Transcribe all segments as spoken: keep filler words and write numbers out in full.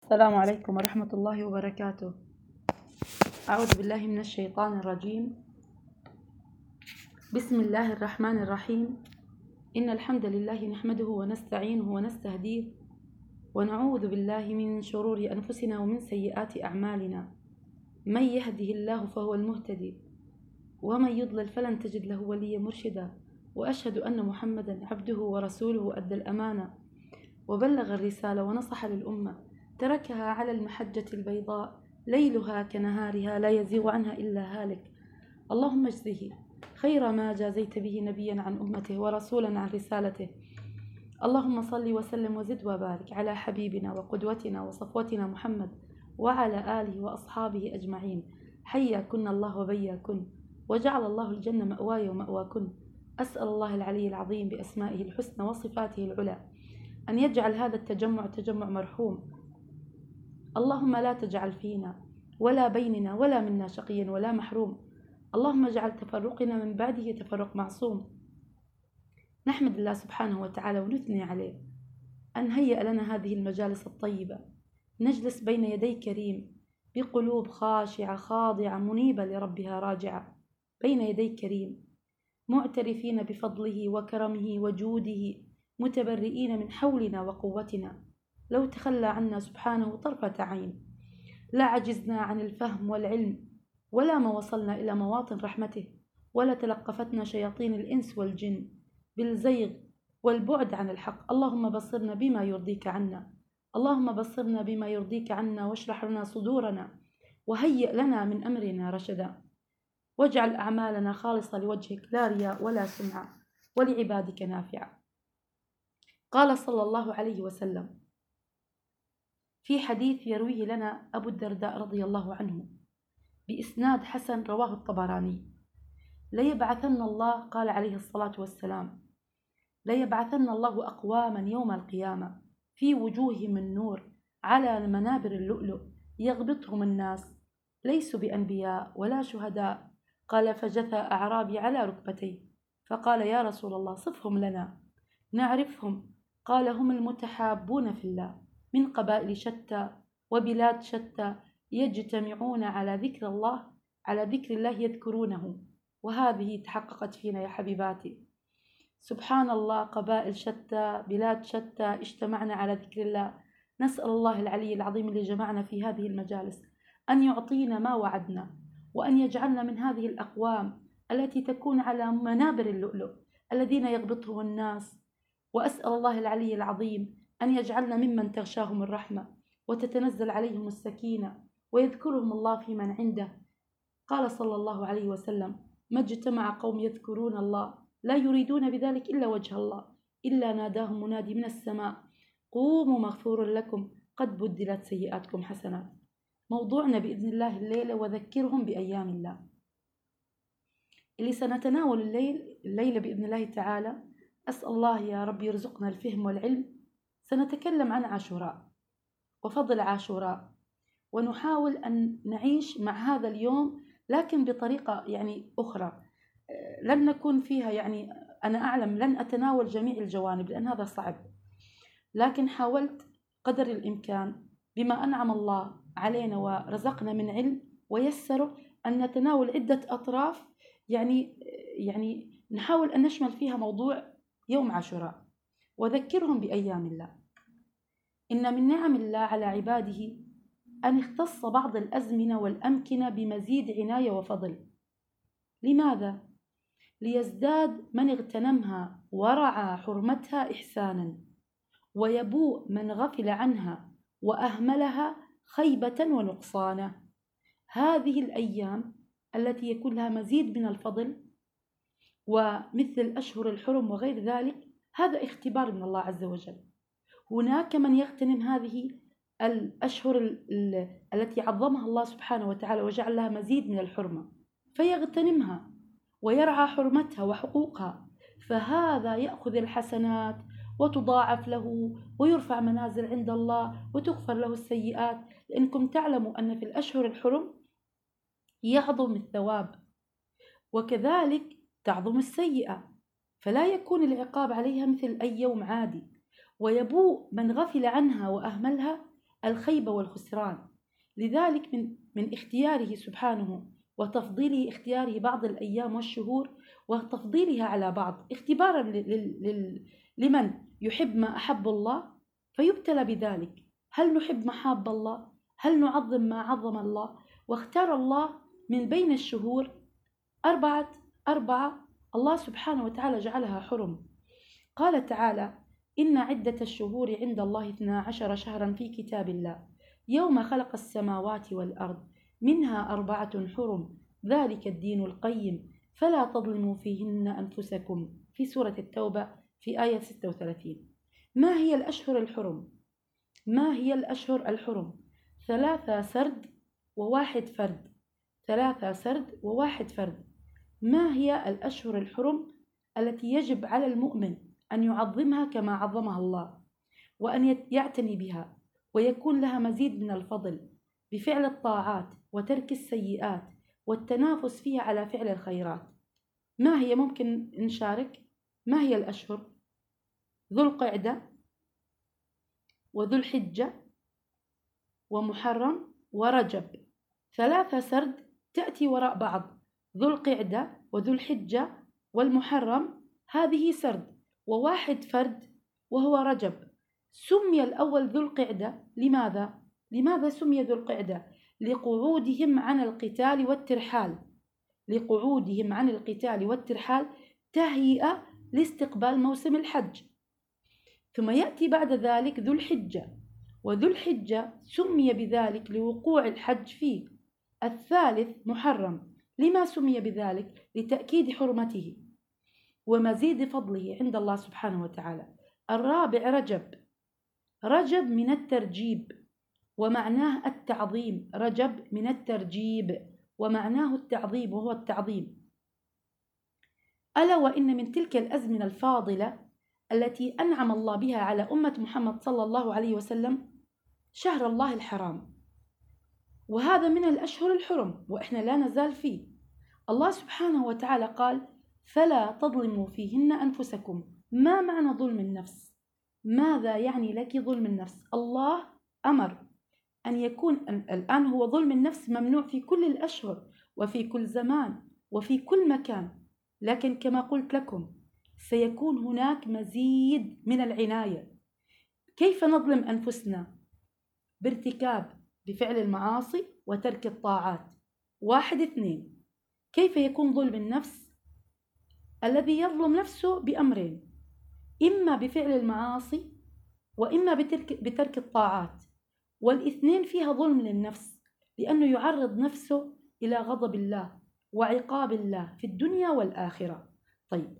السلام عليكم ورحمة الله وبركاته. أعوذ بالله من الشيطان الرجيم. بسم الله الرحمن الرحيم. إن الحمد لله نحمده ونستعينه ونستهديه ونعوذ بالله من شرور أنفسنا ومن سيئات أعمالنا. من يهده الله فهو المهتدي ومن يضلل فلن تجد له وليا مرشدا. وأشهد أن محمدا عبده ورسوله أدى الأمانة وبلغ الرسالة ونصح للأمة، تركها على المحجة البيضاء ليلها كنهارها لا يزيغ عنها إلا هالك. اللهم اجزه خير ما جازيت به نبيا عن أمته ورسولا عن رسالته. اللهم صل وسلم وزد وبارك على حبيبنا وقدوتنا وصفوتنا محمد وعلى آله وأصحابه أجمعين. حياكن الله وبياكن، وجعل الله الجنة مأواي ومأواكن. أسأل الله العلي العظيم بأسمائه الحسنى وصفاته العلى أن يجعل هذا التجمع تجمع مرحوم. اللهم لا تجعل فينا ولا بيننا ولا منا شقيا ولا محروم. اللهم اجعل تفرقنا من بعده تفرق معصوم. نحمد الله سبحانه وتعالى ونثني عليه أن هيأ لنا هذه المجالس الطيبة، نجلس بين يدي كريم بقلوب خاشعة خاضعة منيبة لربها راجعة، بين يدي كريم معترفين بفضله وكرمه وجوده، متبرئين من حولنا وقوتنا. لو تخلى عنا سبحانه طرفة عين لا عجزنا عن الفهم والعلم، ولا ما وصلنا إلى مواطن رحمته، ولا تلقفتنا شياطين الإنس والجن بالزيغ والبعد عن الحق. اللهم بصرنا بما يرضيك عنا، اللهم بصرنا بما يرضيك عنا، واشرح لنا صدورنا، وهيئ لنا من أمرنا رشدا، واجعل أعمالنا خالصة لوجهك لا رياء ولا سمعة، ولعبادك نافعة. قال صلى الله عليه وسلم في حديث يرويه لنا أبو الدرداء رضي الله عنه بإسناد حسن رواه الطبراني: ليبعثن الله، قال عليه الصلاة والسلام، ليبعثن الله أقواما يوم القيامة في وجوههم النور على منابر اللؤلؤ يغبطهم الناس، ليسوا بأنبياء ولا شهداء. قال فجثى أعرابي على ركبتيه فقال يا رسول الله صفهم لنا نعرفهم. قال هم المتحابون في الله من قبائل شتى وبلاد شتى يجتمعون على ذكر الله، على ذكر الله يذكرونه. وهذه تحققت فينا يا حبيباتي، سبحان الله، قبائل شتى بلاد شتى اجتمعنا على ذكر الله. نسأل الله العلي العظيم اللي جمعنا في هذه المجالس أن يعطينا ما وعدنا، وأن يجعلنا من هذه الأقوام التي تكون على منابر اللؤلؤ الذين يغبطهم الناس. وأسأل الله العلي العظيم أن يجعلنا ممن تغشاهم الرحمة وتتنزل عليهم السكينة ويذكرهم الله في من عنده. قال صلى الله عليه وسلم: ما اجتمع قوم يذكرون الله لا يريدون بذلك إلا وجه الله إلا ناداهم منادي من السماء: قوموا مغفور لكم قد بدلت سيئاتكم حسنات. موضوعنا بإذن الله الليلة وذكرهم بأيام الله، اللي سنتناول الليل الليلة بإذن الله تعالى. أسأل الله يا رب يرزقنا الفهم والعلم. سنتكلم عن عاشوراء وفضل عاشوراء، ونحاول أن نعيش مع هذا اليوم لكن بطريقة يعني أخرى لن نكون فيها، يعني أنا أعلم لن أتناول جميع الجوانب لأن هذا صعب، لكن حاولت قدر الإمكان بما أنعم الله علينا ورزقنا من علم ويسره أن نتناول عدة أطراف، يعني يعني نحاول أن نشمل فيها موضوع يوم عاشوراء. وذكرهم بأيام الله. إن من نعم الله على عباده أن اختص بعض الأزمنة والأمكنة بمزيد عناية وفضل. لماذا؟ ليزداد من اغتنمها ورعى حرمتها إحسانا، ويبوء من غفل عنها وأهملها خيبة ونقصانا. هذه الأيام التي يكون لها مزيد من الفضل ومثل الأشهر الحرم وغير ذلك، هذا اختبار من الله عز وجل. هناك من يغتنم هذه الأشهر التي عظمها الله سبحانه وتعالى وجعل لها مزيد من الحرمة فيغتنمها ويرعى حرمتها وحقوقها، فهذا يأخذ الحسنات وتضاعف له ويرفع منازل عند الله وتغفر له السيئات. لأنكم تعلموا أن في الأشهر الحرم يعظم الثواب وكذلك تعظم السيئة، فلا يكون العقاب عليها مثل أي يوم عادي. ويبوء من غفل عنها وأهملها، الخيبة والخسران. لذلك من, من اختياره سبحانه وتفضيله اختياره بعض الأيام والشهور وتفضيلها على بعض اختبارا لمن يحب ما أحب الله فيبتلى بذلك. هل نحب محاب الله؟ هل نعظم ما عظم الله؟ واختار الله من بين الشهور أربعة أربعة الله سبحانه وتعالى جعلها حرم. قال تعالى: إن عدة الشهور عند الله اثنا عشر شهرا في كتاب الله يوم خلق السماوات والأرض منها أربعة حرم ذلك الدين القيم فلا تظلموا فيهن أنفسكم، في سورة التوبة في آية ستة وثلاثين. ما هي الأشهر الحرم؟ ما هي الأشهر الحرم؟ ثلاثة سرد وواحد فرد. ثلاثة سرد وواحد فرد. ما هي الأشهر الحرم التي يجب على المؤمن أن يعظمها كما عظمها الله، وأن يعتني بها ويكون لها مزيد من الفضل بفعل الطاعات وترك السيئات والتنافس فيها على فعل الخيرات؟ ما هي؟ ممكن نشارك. ما هي الأشهر؟ ذو القعدة وذو الحجة ومحرم ورجب. ثلاثة سرد تأتي وراء بعض، ذو القعدة وذو الحجة والمحرم، هذه سرد. وواحد فرد وهو رجب. سمي الأول ذو القعدة لماذا؟ لماذا سمي ذو القعدة؟ لقعودهم عن القتال والترحال. لقعودهم عن القتال والترحال تهيئة لاستقبال موسم الحج. ثم يأتي بعد ذلك ذو الحجة، وذو الحجة سمي بذلك لوقوع الحج فيه. الثالث محرم. لما سمي بذلك؟ لتأكيد حرمته ومزيد فضله عند الله سبحانه وتعالى. الرابع رجب. رجب من الترجيب ومعناه التعظيم. رجب من الترجيب ومعناه التعظيم وهو التعظيم. ألا وإن من تلك الأزمنة الفاضلة التي أنعم الله بها على أمة محمد صلى الله عليه وسلم شهر الله الحرام، وهذا من الأشهر الحرم وإحنا لا نزال فيه. الله سبحانه وتعالى قال: فلا تظلموا فيهن أنفسكم. ما معنى ظلم النفس؟ ماذا يعني لك ظلم النفس؟ الله أمر أن يكون الآن هو ظلم النفس ممنوع في كل الأشهر وفي كل زمان وفي كل مكان، لكن كما قلت لكم سيكون هناك مزيد من العناية. كيف نظلم أنفسنا؟ بارتكاب بفعل المعاصي وترك الطاعات. واحد اثنين. كيف يكون ظلم النفس؟ الذي يظلم نفسه بأمرين: إما بفعل المعاصي وإما بترك, بترك الطاعات، والاثنين فيها ظلم للنفس، لأنه يعرض نفسه إلى غضب الله وعقاب الله في الدنيا والآخرة. طيب،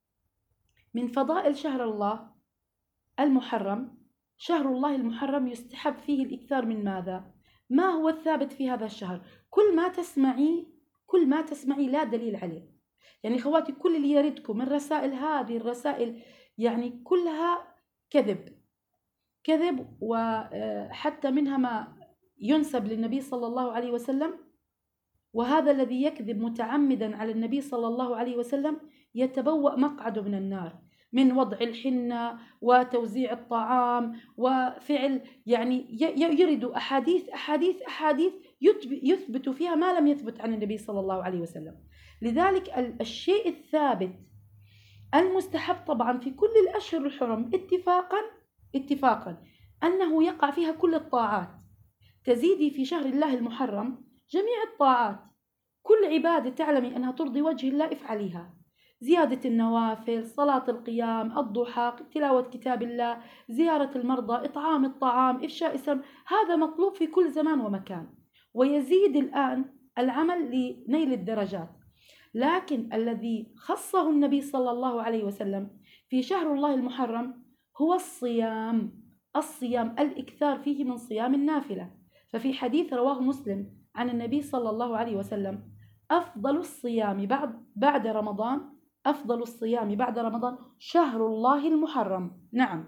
من فضائل شهر الله المحرم، شهر الله المحرم يستحب فيه الإكثار من ماذا؟ ما هو الثابت في هذا الشهر؟ كل ما تسمعي كل ما تسمعي لا دليل عليه. يعني خواتي، كل اللي يردكم من رسائل، هذه الرسائل يعني كلها كذب كذب، وحتى منها ما ينسب للنبي صلى الله عليه وسلم. وهذا الذي يكذب متعمدا على النبي صلى الله عليه وسلم يتبوأ مقعده من النار، من وضع الحنة وتوزيع الطعام وفعل، يعني يرد أحاديث أحاديث أحاديث يثبت فيها ما لم يثبت عن النبي صلى الله عليه وسلم. لذلك الشيء الثابت المستحب طبعا في كل الأشهر الحرم اتفاقا اتفاقا أنه يقع فيها كل الطاعات. تزيدي في شهر الله المحرم جميع الطاعات، كل عبادة تعلمي أنها ترضي وجه الله افعليها. زيادة النوافل، صلاة القيام، الضحى، تلاوة كتاب الله، زيارة المرضى، إطعام الطعام، إفشاء السلام، هذا مطلوب في كل زمان ومكان، ويزيد الآن العمل لنيل الدرجات. لكن الذي خصه النبي صلى الله عليه وسلم في شهر الله المحرم هو الصيام. الصيام الإكثار فيه من صيام النافلة. ففي حديث رواه مسلم عن النبي صلى الله عليه وسلم: أفضل الصيام بعد بعد رمضان أفضل الصيام بعد رمضان شهر الله المحرم. نعم.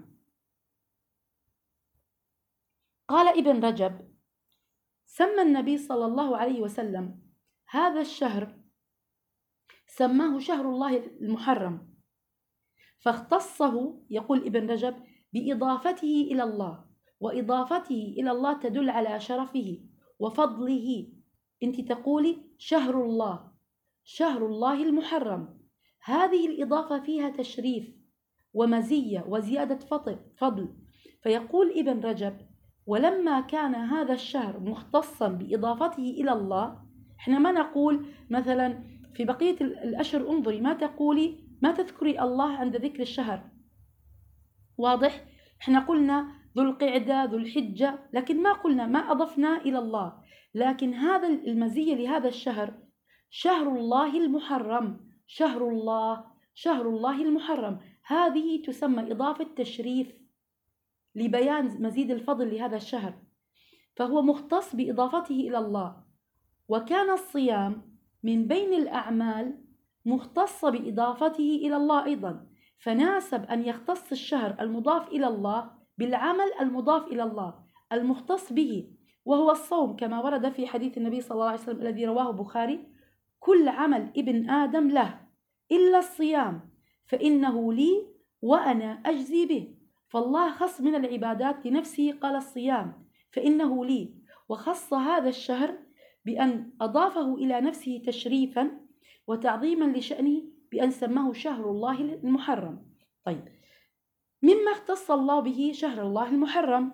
قال ابن رجب: سمى النبي صلى الله عليه وسلم هذا الشهر، سماه شهر الله المحرم، فاختصه، يقول ابن رجب، بإضافته إلى الله وإضافته إلى الله تدل على شرفه وفضله. أنت تقولي شهر الله، شهر الله المحرم، هذه الإضافة فيها تشريف ومزية وزيادة فضل. فيقول ابن رجب: ولما كان هذا الشهر مختصا بإضافته إلى الله، إحنا ما نقول مثلا في بقية الأشهر انظري ما تقولي، ما تذكري الله عند ذكر الشهر، واضح؟ إحنا قلنا ذو القعدة ذو الحجة، لكن ما قلنا، ما أضفنا إلى الله. لكن هذا المزية لهذا الشهر، شهر الله المحرم، شهر الله، شهر الله المحرم، هذه تسمى إضافة تشريف لبيان مزيد الفضل لهذا الشهر، فهو مختص بإضافته إلى الله. وكان الصيام من بين الأعمال مختصة بإضافته إلى الله أيضا، فناسب أن يختص الشهر المضاف إلى الله بالعمل المضاف إلى الله المختص به، وهو الصوم، كما ورد في حديث النبي صلى الله عليه وسلم الذي رواه البخاري: كل عمل ابن آدم له إلا الصيام فإنه لي وأنا أجزي به. فالله خص من العبادات لنفسه قال الصيام فإنه لي، وخص هذا الشهر بأن أضافه إلى نفسه تشريفا وتعظيما لشأنه بأن سماه شهر الله المحرم. طيب، مما اختص الله به شهر الله المحرم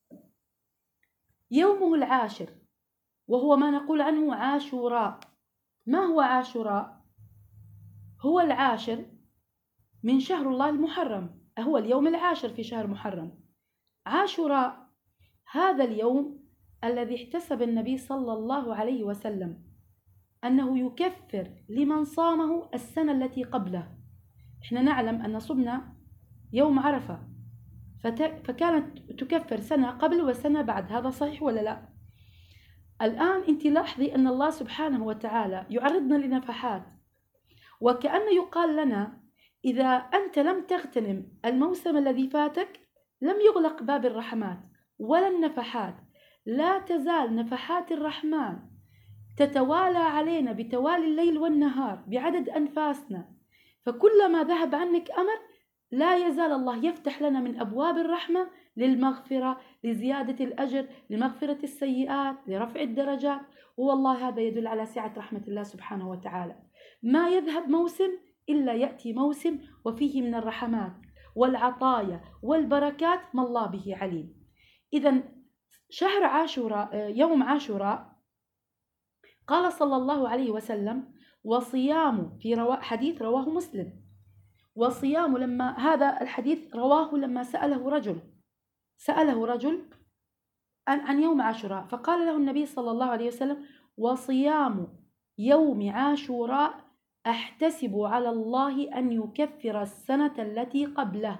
يومه العاشر، وهو ما نقول عنه عاشوراء. ما هو عاشوراء؟ هو العاشر من شهر الله المحرم، هو اليوم العاشر في شهر محرم. عاشوراء هذا اليوم الذي احتسب النبي صلى الله عليه وسلم أنه يكفر لمن صامه السنة التي قبله. إحنا نعلم أن صمنا يوم عرفة، فكانت تكفر سنة قبل وسنة بعد، هذا صحيح ولا لا؟ الآن أنت لاحظي أن الله سبحانه وتعالى يعرضنا لنفحات، وكأنه يقال لنا إذا أنت لم تغتنم الموسم الذي فاتك لم يغلق باب الرحمات ولا النفحات، لا تزال نفحات الرحمن تتوالى علينا بتوالي الليل والنهار بعدد أنفاسنا، فكلما ذهب عنك أمر لا يزال الله يفتح لنا من أبواب الرحمة للمغفرة، لزيادة الأجر، لمغفرة السيئات، لرفع الدرجات. والله هذا يدل على سعة رحمة الله سبحانه وتعالى. ما يذهب موسم إلا يأتي موسم وفيه من الرحمات والعطايا والبركات ما الله به عليم. إذن شهر عاشوراء، يوم عاشوراء، قال صلى الله عليه وسلم: وصيام، في روا حديث رواه مسلم، وصيام، لما هذا الحديث رواه لما سأله رجل سأله رجل عن, عن يوم عاشوراء، فقال له النبي صلى الله عليه وسلم: وصيام يوم عاشوراء أحتسب على الله أن يكفر السنة التي قبله.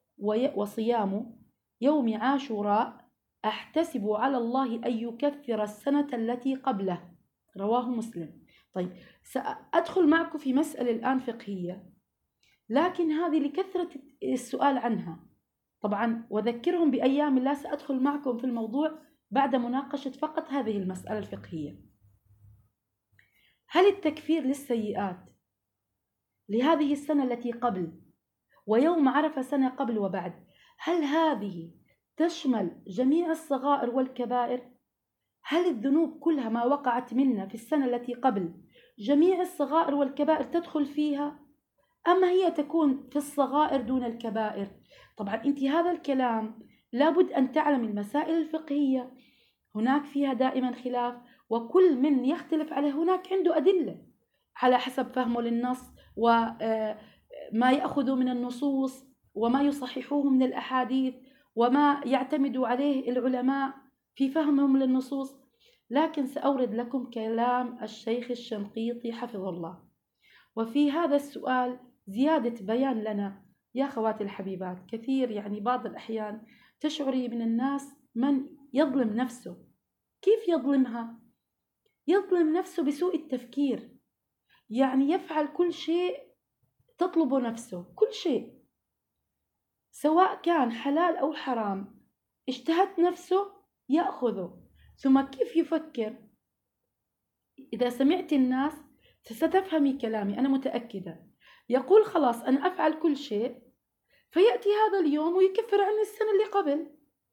وصيام يوم عاشوراء أحتسب على الله أن يكفر السنة التي قبله، رواه مسلم. طيب، سأدخل معكم في مسألة الآن فقهية، لكن هذه لكثرة السؤال عنها طبعا، وذكرهم بأيام الله سأدخل معكم في الموضوع بعد مناقشة فقط هذه المسألة الفقهية. هل التكفير للسيئات لهذه السنة التي قبل ويوم عرفة سنة قبل وبعد، هل هذه تشمل جميع الصغائر والكبائر؟ هل الذنوب كلها ما وقعت منا في السنة التي قبل جميع الصغائر والكبائر تدخل فيها، أما هي تكون في الصغائر دون الكبائر؟ طبعا أنت هذا الكلام لابد أن تعلم المسائل الفقهية هناك فيها دائما خلاف، وكل من يختلف عليه هناك عنده أدلة على حسب فهمه للنص وما يأخذ من النصوص وما يصححوه من الأحاديث وما يعتمد عليه العلماء في فهمهم للنصوص. لكن سأورد لكم كلام الشيخ الشنقيطي حفظه الله، وفي هذا السؤال زيادة بيان لنا. يا خواتي الحبيبات، كثير يعني بعض الأحيان تشعري من الناس من يظلم نفسه. كيف يظلمها؟ يظلم نفسه بسوء التفكير، يعني يفعل كل شيء تطلبه نفسه، كل شيء سواء كان حلال أو حرام اشتهت نفسه يأخذه. ثم كيف يفكر؟ إذا سمعت الناس ستفهمي كلامي أنا متأكدة. يقول خلاص أنا أفعل كل شيء، فيأتي هذا اليوم ويكفر عن السنة اللي قبل.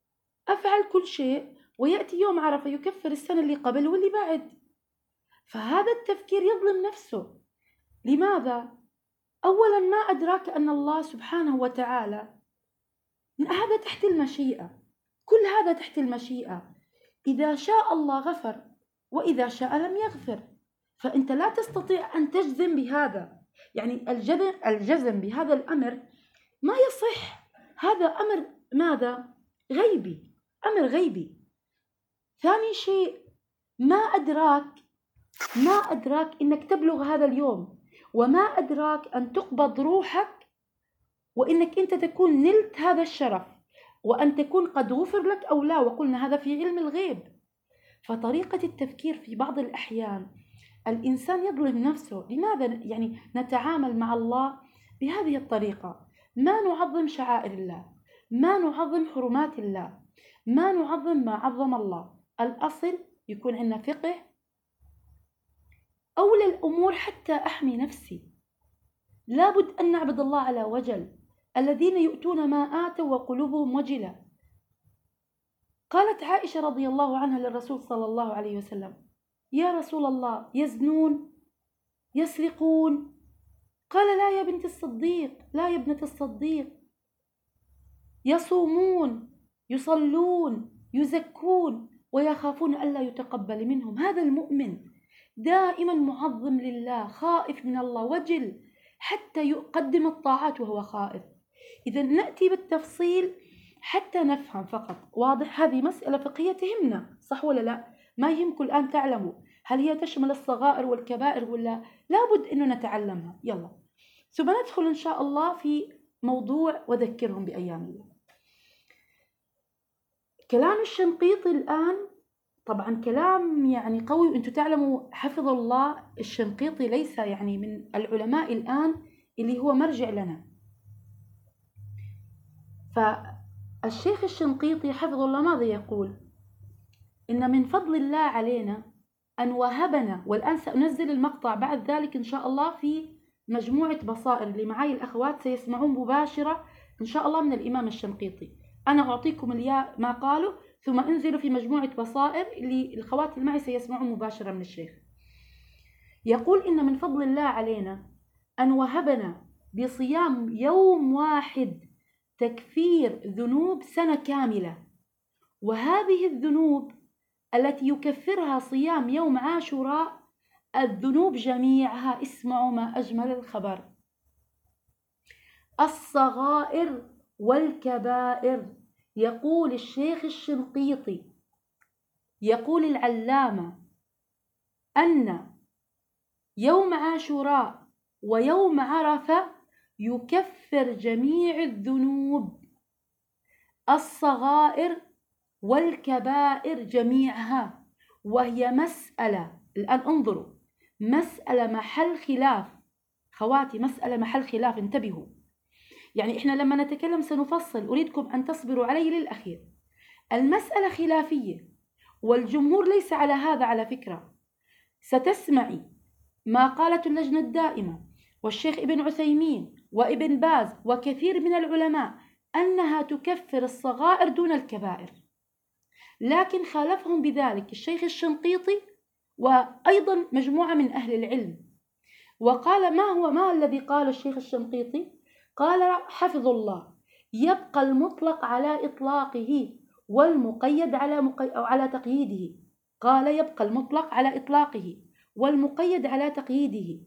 أفعل كل شيء ويأتي يوم عرفة يكفر السنة اللي قبل واللي بعد. فهذا التفكير يظلم نفسه. لماذا؟ أولا ما أدراك أن الله سبحانه وتعالى هذا تحت المشيئة، كل هذا تحت المشيئة. إذا شاء الله غفر وإذا شاء لم يغفر، فأنت لا تستطيع أن تجزم بهذا. يعني الجزم, الجزم بهذا الأمر ما يصح. هذا أمر ماذا؟ غيبي، أمر غيبي. ثاني شيء، ما أدراك ما أدراك أنك تبلغ هذا اليوم، وما أدراك أن تقبض روحك وإنك أنت تكون نلت هذا الشرف، وأن تكون قد غفر لك أو لا، وقلنا هذا في علم الغيب. فطريقة التفكير في بعض الأحيان الإنسان يظلم نفسه. لماذا يعني نتعامل مع الله بهذه الطريقة؟ ما نعظم شعائر الله، ما نعظم حرمات الله، ما نعظم ما عظم الله. الأصل يكون عندنا فقه. أولى الأمور حتى أحمي نفسي لابد أن نعبد الله على وجل. الذين يؤتون ما آتوا وقلوبهم وجلة. قالت عائشة رضي الله عنها للرسول صلى الله عليه وسلم: يا رسول الله، يزنون يسرقون؟ قال: لا يا بنت الصديق، لا يا ابنة الصديق، يصومون يصلون يزكون ويخافون ألا يتقبل منهم. هذا المؤمن دائما معظم لله، خائف من الله، وجل حتى يقدم الطاعات وهو خائف. إذا نأتي بالتفصيل حتى نفهم فقط. واضح؟ هذه مسألة فقهية تهمنا، صح ولا لا؟ ما يهمكم الآن تعلموا هل هي تشمل الصغائر والكبائر ولا؟ لابد أنه نتعلمها. يلا ثم ندخل إن شاء الله في موضوع وذكرهم بأيام الله. كلام الشنقيطي الآن طبعا كلام يعني قوي، وانتم تعلموا حفظ الله الشنقيطي ليس يعني من العلماء الآن اللي هو مرجع لنا. فالشيخ الشنقيطي حفظه الله ماذا يقول؟ إن من فضل الله علينا أن وهبنا، والآن سأنزل المقطع بعد ذلك إن شاء الله في مجموعة بصائر اللي معي الأخوات سيسمعون مباشرة إن شاء الله من الإمام الشنقيطي. أنا أعطيكم الياء ما قالوا ثم انزلوا في مجموعة بصائر اللي الأخوات اللي معي سيسمعون مباشرة من الشيخ. يقول إن من فضل الله علينا أن وهبنا بصيام يوم واحد تكفير ذنوب سنة كاملة، وهذه الذنوب التي يكفرها صيام يوم عاشوراء الذنوب جميعها، اسمعوا ما أجمل الخبر، الصغائر والكبائر. يقول الشيخ الشنقيطي، يقول العلامة، أن يوم عاشوراء ويوم عرفة يكفر جميع الذنوب، الصغائر والكبائر جميعها. وهي مسألة، الآن انظروا، مسألة محل خلاف خواتي، مسألة محل خلاف، انتبهوا. يعني إحنا لما نتكلم سنفصل، أريدكم أن تصبروا علي للأخير. المسألة خلافية والجمهور ليس على هذا على فكرة. ستسمعي ما قالت اللجنة الدائمة والشيخ ابن عثيمين وابن باز وكثير من العلماء أنها تكفر الصغائر دون الكبائر، لكن خالفهم بذلك الشيخ الشنقيطي وأيضا مجموعة من أهل العلم. وقال ما هو ما الذي قال الشيخ الشنقيطي؟ قال حفظ الله: يبقى المطلق على إطلاقه والمقيد على مقي... أو على تقييده. قال يبقى المطلق على إطلاقه والمقيد على تقييده.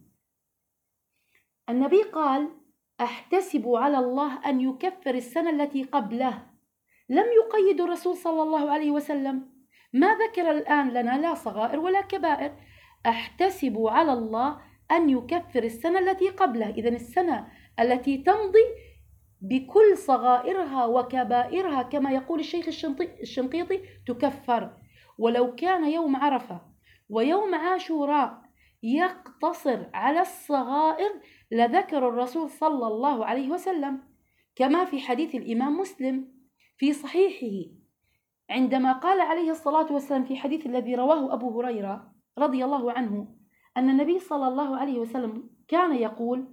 النبي قال: أحتسب على الله أن يكفر السنة التي قبله. لم يقيد الرسول صلى الله عليه وسلم، ما ذكر الآن لنا لا صغائر ولا كبائر. أحتسب على الله أن يكفر السنة التي قبله. إذن السنة التي تمضي بكل صغائرها وكبائرها كما يقول الشيخ الشنقيطي تكفر. ولو كان يوم عرفة ويوم عاشوراء يقتصر على الصغائر لذكر الرسول صلى الله عليه وسلم، كما في حديث الإمام مسلم في صحيحه عندما قال عليه الصلاة والسلام في حديث الذي رواه أبو هريرة رضي الله عنه أن النبي صلى الله عليه وسلم كان يقول: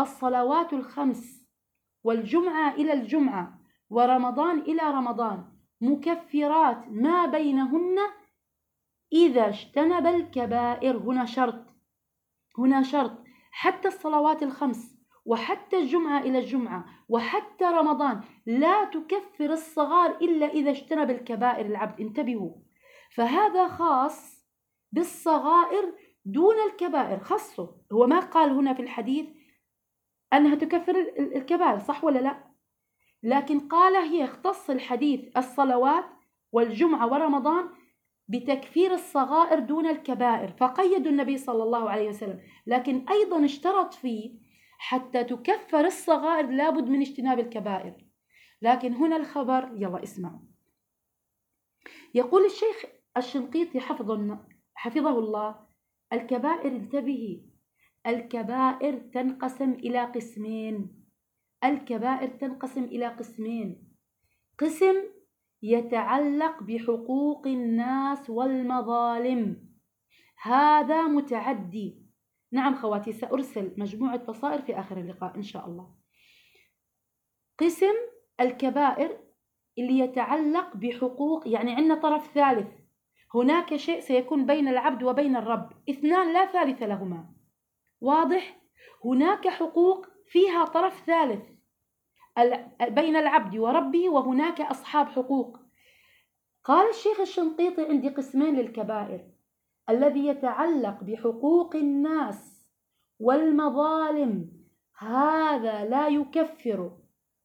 الصلوات الخمس والجمعة إلى الجمعة ورمضان إلى رمضان مكفرات ما بينهن إذا اجتنب الكبائر. هنا شرط، هنا شرط، حتى الصلوات الخمس وحتى الجمعة إلى الجمعة وحتى رمضان لا تكفر الصغار إلا إذا اجتنب الكبائر العبد. انتبهوا، فهذا خاص بالصغائر دون الكبائر، خصه. هو ما قال هنا في الحديث أنها تكفر الكبائر، صح ولا لا؟ لكن قال هي اختص الحديث الصلوات والجمعة ورمضان بتكفير الصغائر دون الكبائر، فقيد النبي صلى الله عليه وسلم. لكن أيضا اشترط فيه حتى تكفر الصغائر لابد من اجتناب الكبائر. لكن هنا الخبر، يلا اسمعوا. يقول الشيخ الشنقيطي حفظه الله: الكبائر، انتبهي، الكبائر تنقسم إلى قسمين. الكبائر تنقسم إلى قسمين: قسم يتعلق بحقوق الناس والمظالم، هذا متعدي. نعم خواتي، سأرسل مجموعة بصائر في آخر اللقاء إن شاء الله. قسم الكبائر اللي يتعلق بحقوق، يعني عندنا طرف ثالث، هناك شيء سيكون بين العبد وبين الرب، اثنان لا ثالث لهما، واضح؟ هناك حقوق فيها طرف ثالث بين العبد وربه، وهناك أصحاب حقوق. قال الشيخ الشنقيطي: عندي قسمين للكبائر: الذي يتعلق بحقوق الناس والمظالم، هذا لا يكفر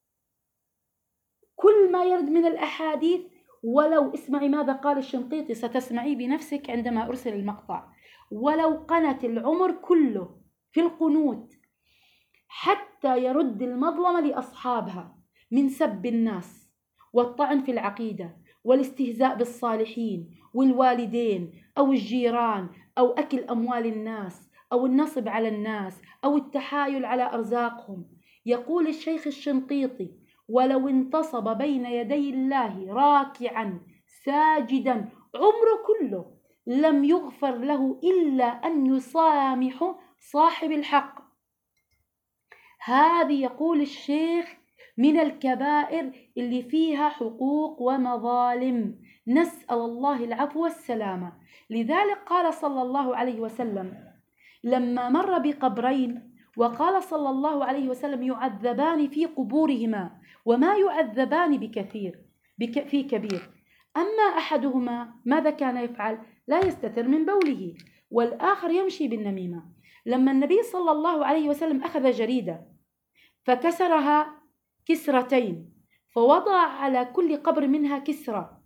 كل ما يرد من الأحاديث، ولو اسمعي ماذا قال الشنقيطي، ستسمعي بنفسك عندما أرسل المقطع: ولو قنت العمر كله في القنوت حتى يرد المظلمة لأصحابها من سب الناس والطعن في العقيدة والاستهزاء بالصالحين والوالدين أو الجيران أو أكل أموال الناس أو النصب على الناس أو التحايل على أرزاقهم. يقول الشيخ الشنقيطي: ولو انتصب بين يدي الله راكعا ساجدا عمره كله لم يغفر له إلا أن يسامح صاحب الحق. هذه، يقول الشيخ، من الكبائر اللي فيها حقوق ومظالم، نسأل الله العفو والسلامة. لذلك قال صلى الله عليه وسلم لما مر بقبرين، وقال صلى الله عليه وسلم: يعذبان في قبورهما وما يعذبان بكثير بك في كبير، أما أحدهما ماذا كان يفعل؟ لا يستتر من بوله، والآخر يمشي بالنميمة. لما النبي صلى الله عليه وسلم أخذ جريدة فكسرها كسرتين، فوضع على كل قبر منها كسرة،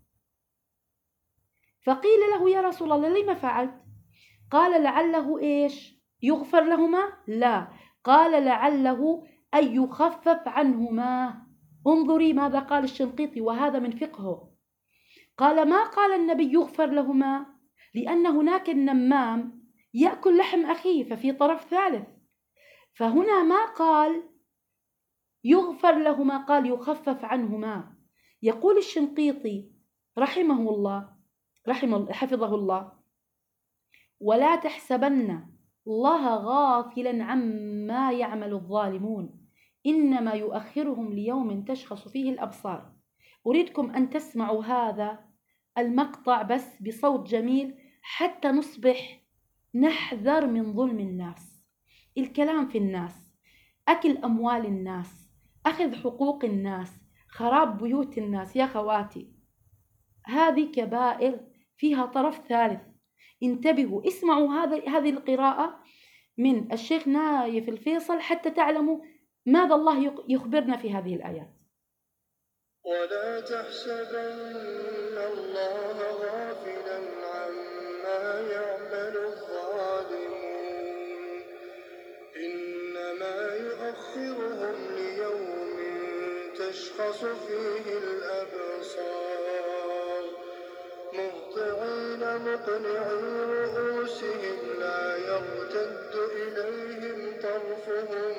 فقيل له: يا رسول الله لما فعلت؟ قال: لعله إيش؟ يغفر لهما؟ لا، قال: لعله أن يخفف عنهما. انظري ماذا قال الشنقيطي، وهذا من فقهه. قال: ما قال النبي يغفر لهما، لأن هناك النمام يأكل لحم أخيه، ففي طرف ثالث، فهنا ما قال يغفر لهما، قال يخفف عنهما. يقول الشنقيطي رحمه الله رحمه حفظه الله: ولا تحسبن الله غافلا عما يعمل الظالمون، إنما يؤخرهم ليوم تشخص فيه الأبصار. أريدكم أن تسمعوا هذا المقطع بس بصوت جميل حتى نصبح نحذر من ظلم الناس، الكلام في الناس، أكل أموال الناس، أخذ حقوق الناس، خراب بيوت الناس. يا خواتي، هذه كبائر فيها طرف ثالث. انتبهوا، اسمعوا هذا هذه القراءة من الشيخ نايف الفيصل حتى تعلموا ماذا الله يخبرنا في هذه الآيات. ولا تحسبن الله غافلا عما يعمل الظالمون، إنما يؤخرهم ليوم تشخص فيه الأبصار، مهطعين مقنعي رؤوسهم لا يرتد إليهم طرفهم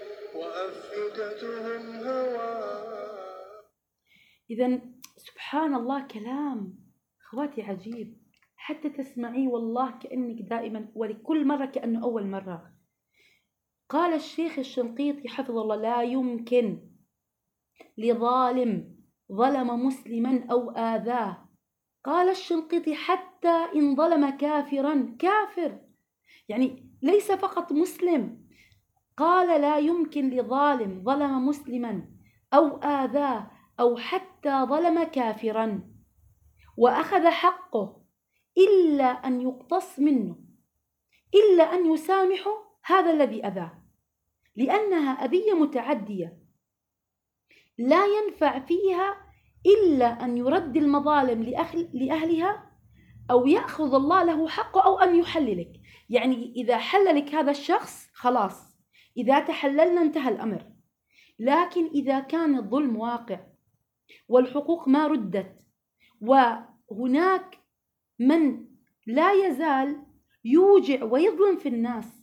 وأفئدتهم هواء. إذن سبحان الله، كلام أخواتي عجيب، حتى تسمعي والله كأنك دائما ولكل مرة كأنه أول مرة. قال الشيخ الشنقيطي حفظه الله: لا يمكن لظالم ظلم مسلما أو آذاه. قال الشنقيطي حتى إن ظلم كافرا، كافر يعني ليس فقط مسلم، قال لا يمكن لظالم ظلم مسلما أو آذاه أو حتى ظلم كافرا وأخذ حقه إلا أن يقتص منه، إلا أن يسامحه هذا الذي أذاه، لأنها أذية متعدية لا ينفع فيها إلا أن يرد المظالم لأهلها أو يأخذ الله له حقه أو أن يحللك. يعني إذا حللك هذا الشخص خلاص، إذا تحللنا انتهى الأمر. لكن إذا كان الظلم واقع والحقوق ما ردت وهناك من لا يزال يوجع ويظلم في الناس،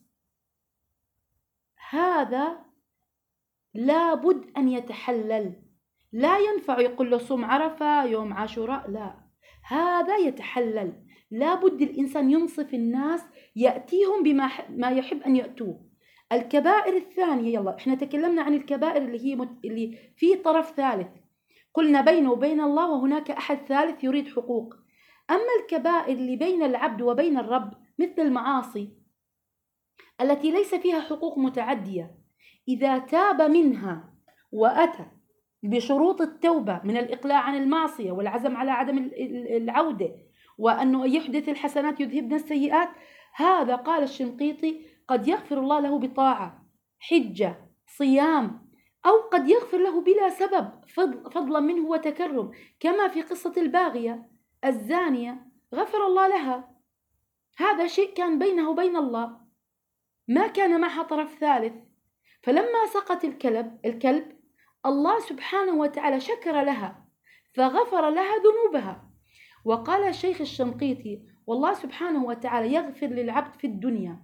هذا لابد أن يتحلل. لا ينفع يقول له صوم عرفة يوم عاشوراء، لا، هذا يتحلل. لابد الإنسان ينصف الناس، يأتيهم بما ما يحب أن يأتوه. الكبائر الثانية، يلا احنا تكلمنا عن الكبائر اللي هي مت... اللي في طرف ثالث، قلنا بينه وبين الله وهناك أحد ثالث يريد حقوق. أما الكبائر اللي بين العبد وبين الرب مثل المعاصي التي ليس فيها حقوق متعدية، إذا تاب منها وأتى بشروط التوبة من الإقلاع عن المعصية والعزم على عدم العودة وأنه يحدث الحسنات يذهبن السيئات، هذا قال الشنقيطي قد يغفر الله له بطاعة، حجة، صيام، أو قد يغفر له بلا سبب فضلا منه وتكرم، كما في قصة الباغية الزانية غفر الله لها. هذا شيء كان بينه وبين الله، ما كان معها طرف ثالث. فلما سقط الكلب الكلب الله سبحانه وتعالى شكر لها فغفر لها ذنوبها. وقال الشيخ الشنقيطي والله سبحانه وتعالى يغفر للعبد في الدنيا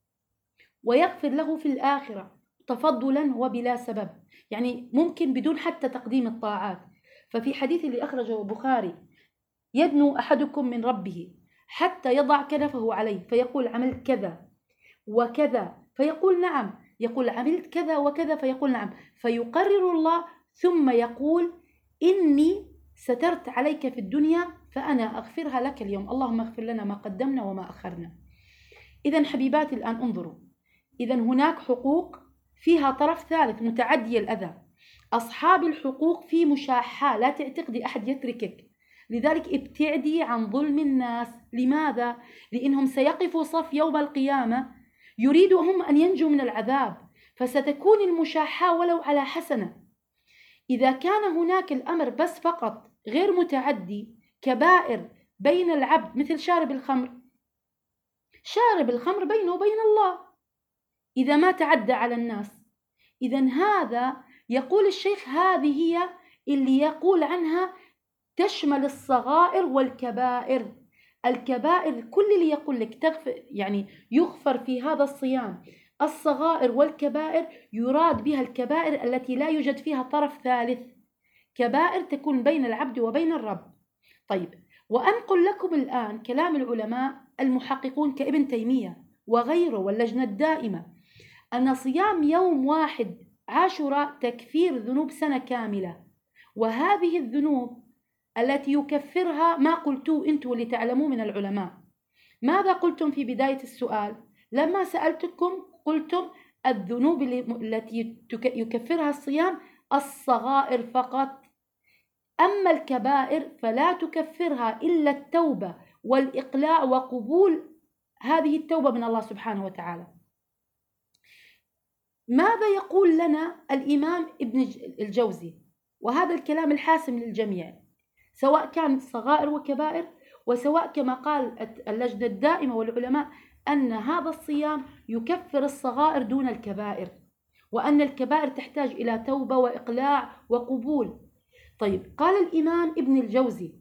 ويغفر له في الآخرة تفضلا وبلا سبب، يعني ممكن بدون حتى تقديم الطاعات. ففي حديث اللي أخرجه البخاري يدنو أحدكم من ربه حتى يضع كنفه عليه فيقول عملت كذا وكذا فيقول نعم، يقول عملت كذا وكذا فيقول نعم، فيقرر الله ثم يقول إني سترت عليك في الدنيا فأنا أغفرها لك اليوم، اللهم اغفر لنا ما قدمنا وما أخرنا. إذن حبيباتي الآن انظروا، إذن هناك حقوق فيها طرف ثالث متعدي الأذى. أصحاب الحقوق في مشاحة، لا تعتقدي أحد يتركك، لذلك ابتعدي عن ظلم الناس. لماذا؟ لأنهم سيقفوا صف يوم القيامة يريدوا هم أن ينجوا من العذاب، فستكون المشاحة ولو على حسنة. إذا كان هناك الأمر بس فقط غير متعدي، كبائر بين العبد مثل شارب الخمر، شارب الخمر بينه وبين الله إذا ما تعدى على الناس. إذن هذا يقول الشيخ هذه هي اللي يقول عنها تشمل الصغائر والكبائر. الكبائر كل اللي يقول لك تغفر يعني يغفر في هذا الصيام الصغائر والكبائر، يراد بها الكبائر التي لا يوجد فيها طرف ثالث، كبائر تكون بين العبد وبين الرب. طيب، وأنقل لكم الآن كلام العلماء المحققون كابن تيمية وغيره واللجنة الدائمة أن صيام يوم واحد عاشوراء تكفير ذنوب سنة كاملة، وهذه الذنوب التي يكفرها ما قلتوه أنتم اللي تعلموه من العلماء. ماذا قلتم في بداية السؤال؟ لما سألتكم قلتم الذنوب التي يكفرها الصيام الصغائر فقط، أما الكبائر فلا تكفرها إلا التوبة والإقلاع وقبول هذه التوبة من الله سبحانه وتعالى. ماذا يقول لنا الإمام ابن الجوزي؟ وهذا الكلام الحاسم للجميع، سواء كان صغائر وكبائر، وسواء كما قال اللجنة الدائمة والعلماء أن هذا الصيام يكفر الصغائر دون الكبائر، وأن الكبائر تحتاج إلى توبة وإقلاع وقبول. طيب، قال الإمام ابن الجوزي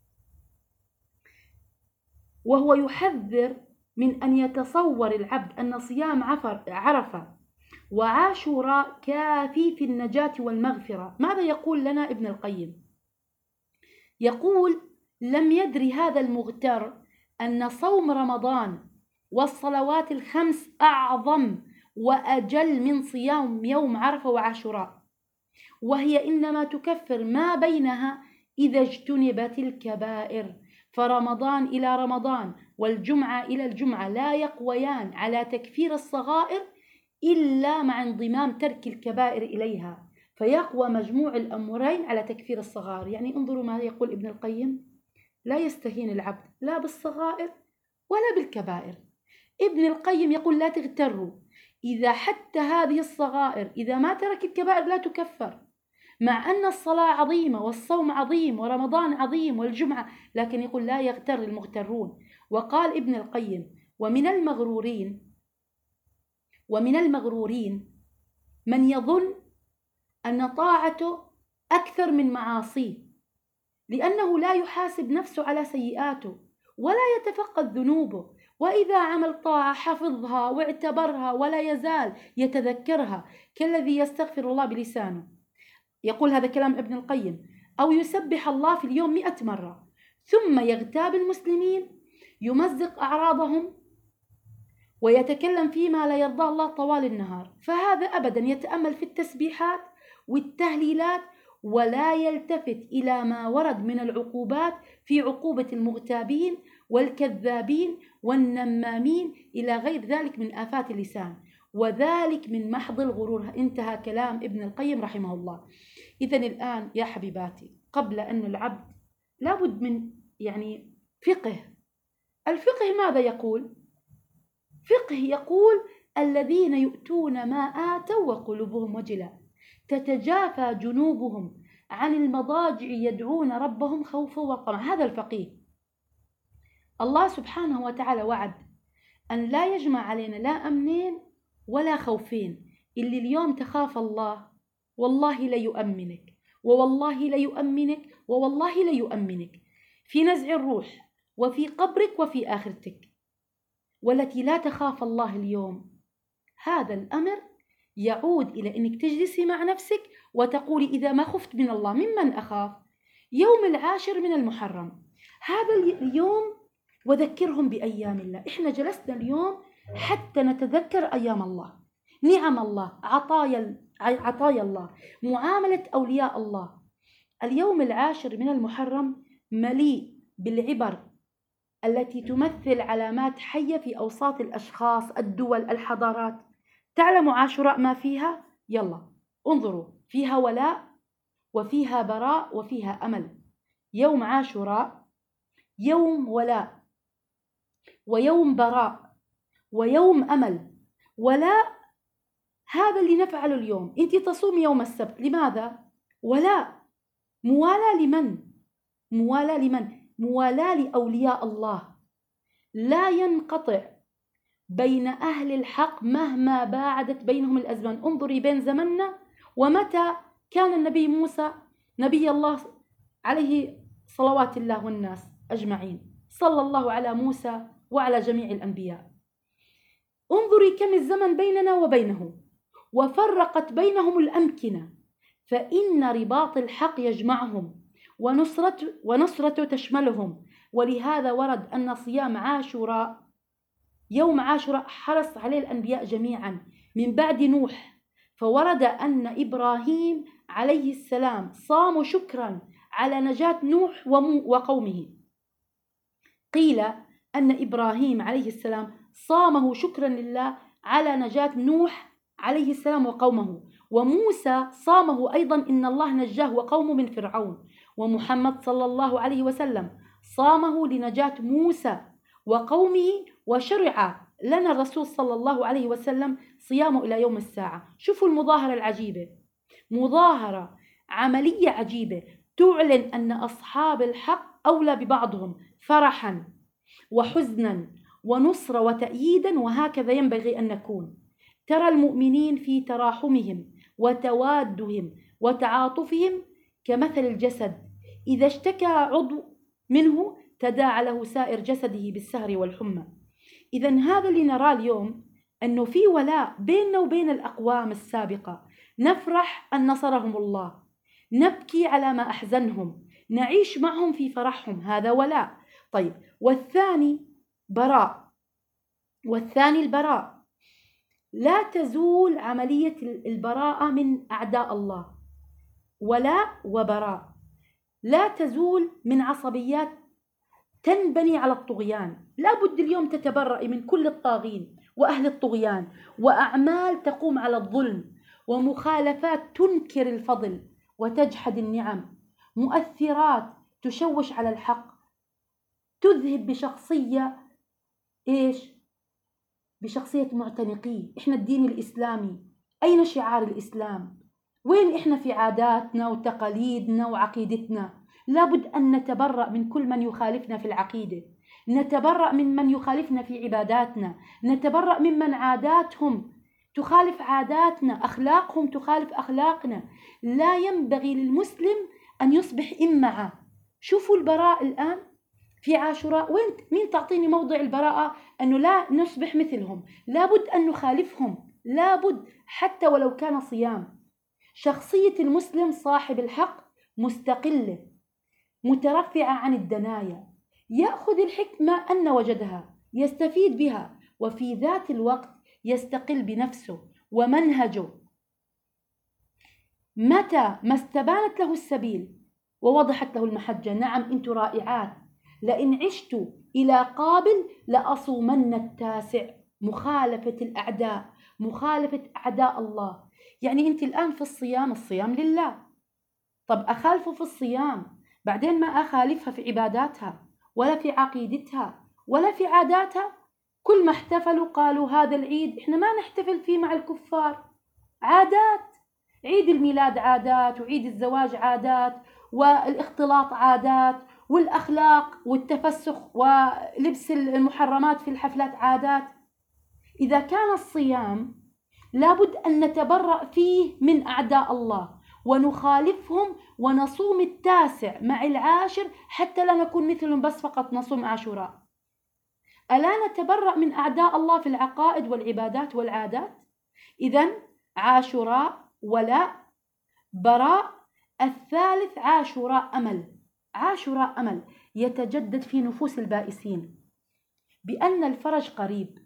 وهو يحذر من أن يتصور العبد أن صيام عرفة وعاشوراء كافي في النجاة والمغفرة. ماذا يقول لنا ابن القيم؟ يقول لم يدري هذا المغتر أن صوم رمضان والصلوات الخمس أعظم وأجل من صيام يوم عرفة وعاشوراء. وهي إنما تكفر ما بينها إذا اجتنبت الكبائر. فرمضان إلى رمضان والجمعة إلى الجمعة لا يقويان على تكفير الصغائر إلا مع انضمام ترك الكبائر إليها، فيقوى مجموع الأمرين على تكفير الصغائر. يعني انظروا ما يقول ابن القيم: لا يستهين العبد لا بالصغائر ولا بالكبائر. ابن القيم يقول: لا تغتروا، إذا حتى هذه الصغائر إذا ما ترك الكبائر لا تكفر، مع أن الصلاة عظيمة والصوم عظيم ورمضان عظيم والجمعة، لكن يقول: لا يغتر المغترون. وقال ابن القيم: ومن المغرورين ومن المغرورين من يظن أن طاعته أكثر من معاصيه، لأنه لا يحاسب نفسه على سيئاته ولا يتفقد ذنوبه، وإذا عمل طاعة حفظها واعتبرها ولا يزال يتذكرها، كالذي يستغفر الله بلسانه. يقول هذا كلام ابن القيم: أو يسبح الله في اليوم مئة مرة، ثم يغتاب المسلمين يمزق أعراضهم ويتكلم فيما لا يرضى الله طوال النهار، فهذا أبدا يتأمل في التسبيحات والتهليلات ولا يلتفت إلى ما ورد من العقوبات في عقوبة المغتابين والكذابين والنمامين إلى غير ذلك من آفات اللسان، وذلك من محض الغرور. انتهى كلام ابن القيم رحمه الله. إذن الآن يا حبيباتي، قبل أن العبد لابد من يعني فقه. الفقه ماذا يقول؟ فقه يقول: الذين يؤتون ما آتوا وقلوبهم وجلة تتجافى جنوبهم عن المضاجع يدعون ربهم خوفا وطمعا. هذا الفقيه. الله سبحانه وتعالى وعد أن لا يجمع علينا لا أمنين ولا خوفين. اللي اليوم تخاف الله والله لا يؤمنك، ووالله لا يؤمنك، ووالله لا يؤمنك في نزع الروح وفي قبرك وفي آخرتك. والتي لا تخاف الله اليوم، هذا الأمر يعود إلى أنك تجلسي مع نفسك وتقولي: إذا ما خفت من الله ممن أخاف؟ يوم العاشر من المحرم، هذا اليوم وذكرهم بأيام الله. إحنا جلسنا اليوم حتى نتذكر أيام الله، نعم الله، عطايا عطايا الله، معاملة أولياء الله. اليوم العاشر من المحرم مليء بالعبر التي تمثل علامات حية في أوساط الأشخاص، الدول، الحضارات. تعلموا عاشوراء ما فيها؟ يلا انظروا، فيها ولاء وفيها براء وفيها أمل. يوم عاشوراء يوم ولاء ويوم براء ويوم أمل. ولاء هذا اللي نفعله اليوم. أنت تصوم يوم السبت، لماذا؟ ولاء، موالاة لمن؟ موالاة لمن؟ موالاة لأولياء الله. لا ينقطع بين أهل الحق مهما باعدت بينهم الأزمان. انظري بين زمننا ومتى كان النبي موسى نبي الله عليه صلوات الله والناس أجمعين، صلى الله على موسى وعلى جميع الأنبياء. انظري كم الزمن بيننا وبينه، وفرقت بينهم الأمكنة، فإن رباط الحق يجمعهم ونصرته, ونصرته تشملهم. ولهذا ورد أن صيام عاشوراء، يوم عاشوراء، حرص عليه الأنبياء جميعا من بعد نوح، فورد أن إبراهيم عليه السلام صام شكرا على نجاة نوح وقومه. قيل أن إبراهيم عليه السلام صامه شكرا لله على نجاة نوح عليه السلام وقومه، وموسى صامه أيضا إن الله نجاه وقومه من فرعون، ومحمد صلى الله عليه وسلم صامه لنجاة موسى وقومه، وشرع لنا الرسول صلى الله عليه وسلم صيامه إلى يوم الساعة. شوفوا المظاهرة العجيبة، مظاهرة عملية عجيبة تعلن أن أصحاب الحق أولى ببعضهم فرحا وحزنا ونصرة وتأييدا، وهكذا ينبغي أن نكون. ترى المؤمنين في تراحمهم وتوادهم وتعاطفهم كمثل الجسد، إذا اشتكى عضو منه تداعى له سائر جسده بالسهر والحمى. إذن هذا اللي نراه اليوم، أنه في ولاء بيننا وبين الأقوام السابقة، نفرح أن نصرهم الله، نبكي على ما أحزنهم، نعيش معهم في فرحهم، هذا ولاء. طيب، والثاني براء، والثاني البراء. لا تزول عملية البراءة من أعداء الله، ولاء وبراء، لا تزول من عصبيات تنبني على الطغيان. لا بد اليوم تتبرئي من كل الطاغين وأهل الطغيان، وأعمال تقوم على الظلم، ومخالفات تنكر الفضل وتجحد النعم، مؤثرات تشوش على الحق، تذهب بشخصية إيش؟ بشخصية معتنقيه. إحنا الدين الإسلامي، أين شعار الإسلام؟ وين إحنا في عاداتنا وتقاليدنا وعقيدتنا؟ لابد أن نتبرأ من كل من يخالفنا في العقيدة، نتبرأ من من يخالفنا في عباداتنا، نتبرأ ممن عاداتهم تخالف عاداتنا، أخلاقهم تخالف أخلاقنا. لا ينبغي للمسلم أن يصبح إمعة. شوفوا البراء الآن في عاشوراء، وين مين تعطيني موضع البراءة أنه لا نصبح مثلهم؟ لابد أن نخالفهم، لابد حتى ولو كان صيام. شخصية المسلم صاحب الحق مستقلة مترفعة عن الدنايا، يأخذ الحكمة أن وجدها، يستفيد بها، وفي ذات الوقت يستقل بنفسه ومنهجه. متى ما استبانت له السبيل ووضحت له المحجة، نعم أنت رائعات، لئن عشت إلى قابل لأصومن التاسع. مخالفة الأعداء، مخالفة أعداء الله. يعني أنت الآن في الصيام، الصيام لله، طب أخالفه في الصيام، بعدين ما أخالفها في عباداتها ولا في عقيدتها ولا في عاداتها. كل ما احتفلوا قالوا هذا العيد إحنا ما نحتفل فيه مع الكفار، عادات. عيد الميلاد عادات، وعيد الزواج عادات، والاختلاط عادات، والأخلاق والتفسخ ولبس المحرمات في الحفلات عادات. إذا كان الصيام لابد أن نتبرأ فيه من أعداء الله ونخالفهم ونصوم التاسع مع العاشر حتى لا نكون مثلهم بس فقط نصوم عاشوراء. ألا نتبرأ من أعداء الله في العقائد والعبادات والعادات؟ إذن عاشوراء ولاء براء. الثالث عاشوراء أمل. عاشوراء أمل يتجدد في نفوس البائسين بأن الفرج قريب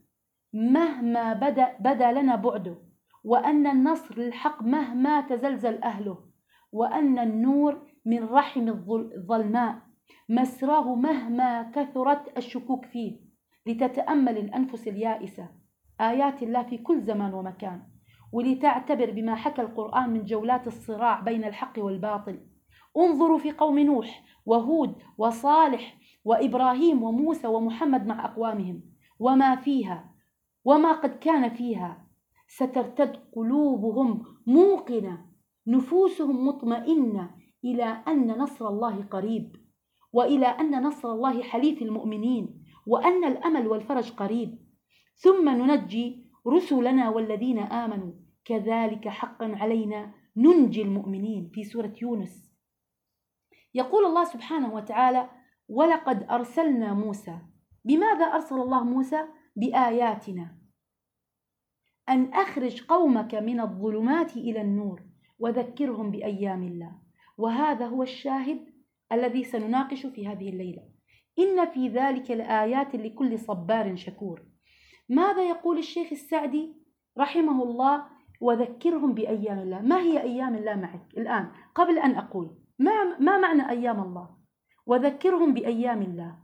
مهما بدأ, بدأ لنا بعده، وأن النصر للحق مهما تزلزل أهله، وأن النور من رحم الظلماء مسراه مهما كثرت الشكوك فيه. لتتأمل الأنفس اليائسة آيات الله في كل زمان ومكان، ولتعتبر بما حكى القرآن من جولات الصراع بين الحق والباطل. انظروا في قوم نوح وهود وصالح وإبراهيم وموسى ومحمد مع أقوامهم وما فيها وما قد كان فيها. سترتد قلوبهم موقنة، نفوسهم مطمئنة إلى أن نصر الله قريب، وإلى أن نصر الله حليف المؤمنين، وأن الأمل والفرج قريب. ثم ننجي رسلنا والذين آمنوا كذلك حقا علينا ننجي المؤمنين في سورة يونس. يقول الله سبحانه وتعالى: ولقد أرسلنا موسى. بماذا أرسل الله موسى؟ بآياتنا، أن أخرج قومك من الظلمات إلى النور وذكرهم بأيام الله. وهذا هو الشاهد الذي سنناقش في هذه الليلة. إن في ذلك لآيات لكل صبار شكور. ماذا يقول الشيخ السعدي رحمه الله؟ وذكرهم بأيام الله. ما هي أيام الله معك الآن؟ قبل أن أقول ما, ما معنى أيام الله؟ وذكرهم بأيام الله،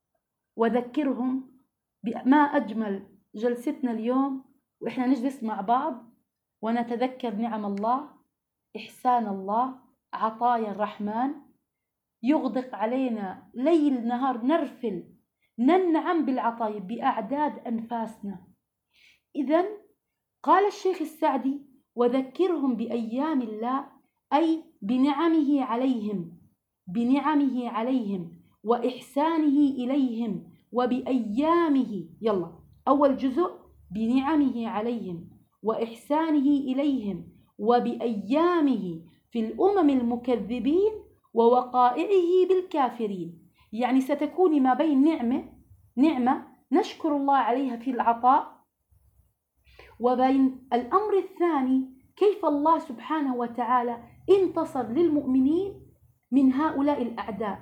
وذكرهم ما أجمل جلستنا اليوم وإحنا نجلس مع بعض ونتذكر نعم الله، إحسان الله، عطايا الرحمن. يغدق علينا ليل نهار نرفل ننعم بالعطايا بأعداد أنفاسنا. إذن قال الشيخ السعدي: وذكرهم بأيام الله، أي بنعمه عليهم، بنعمه عليهم وإحسانه إليهم وبأيامه. يلا أول جزء: بنعمه عليهم وإحسانه إليهم وبأيامه في الأمم المكذبين ووقائعه بالكافرين. يعني ستكون ما بين نعمة نعمة نشكر الله عليها في العطاء، وبين الأمر الثاني كيف الله سبحانه وتعالى انتصر للمؤمنين من هؤلاء الأعداء،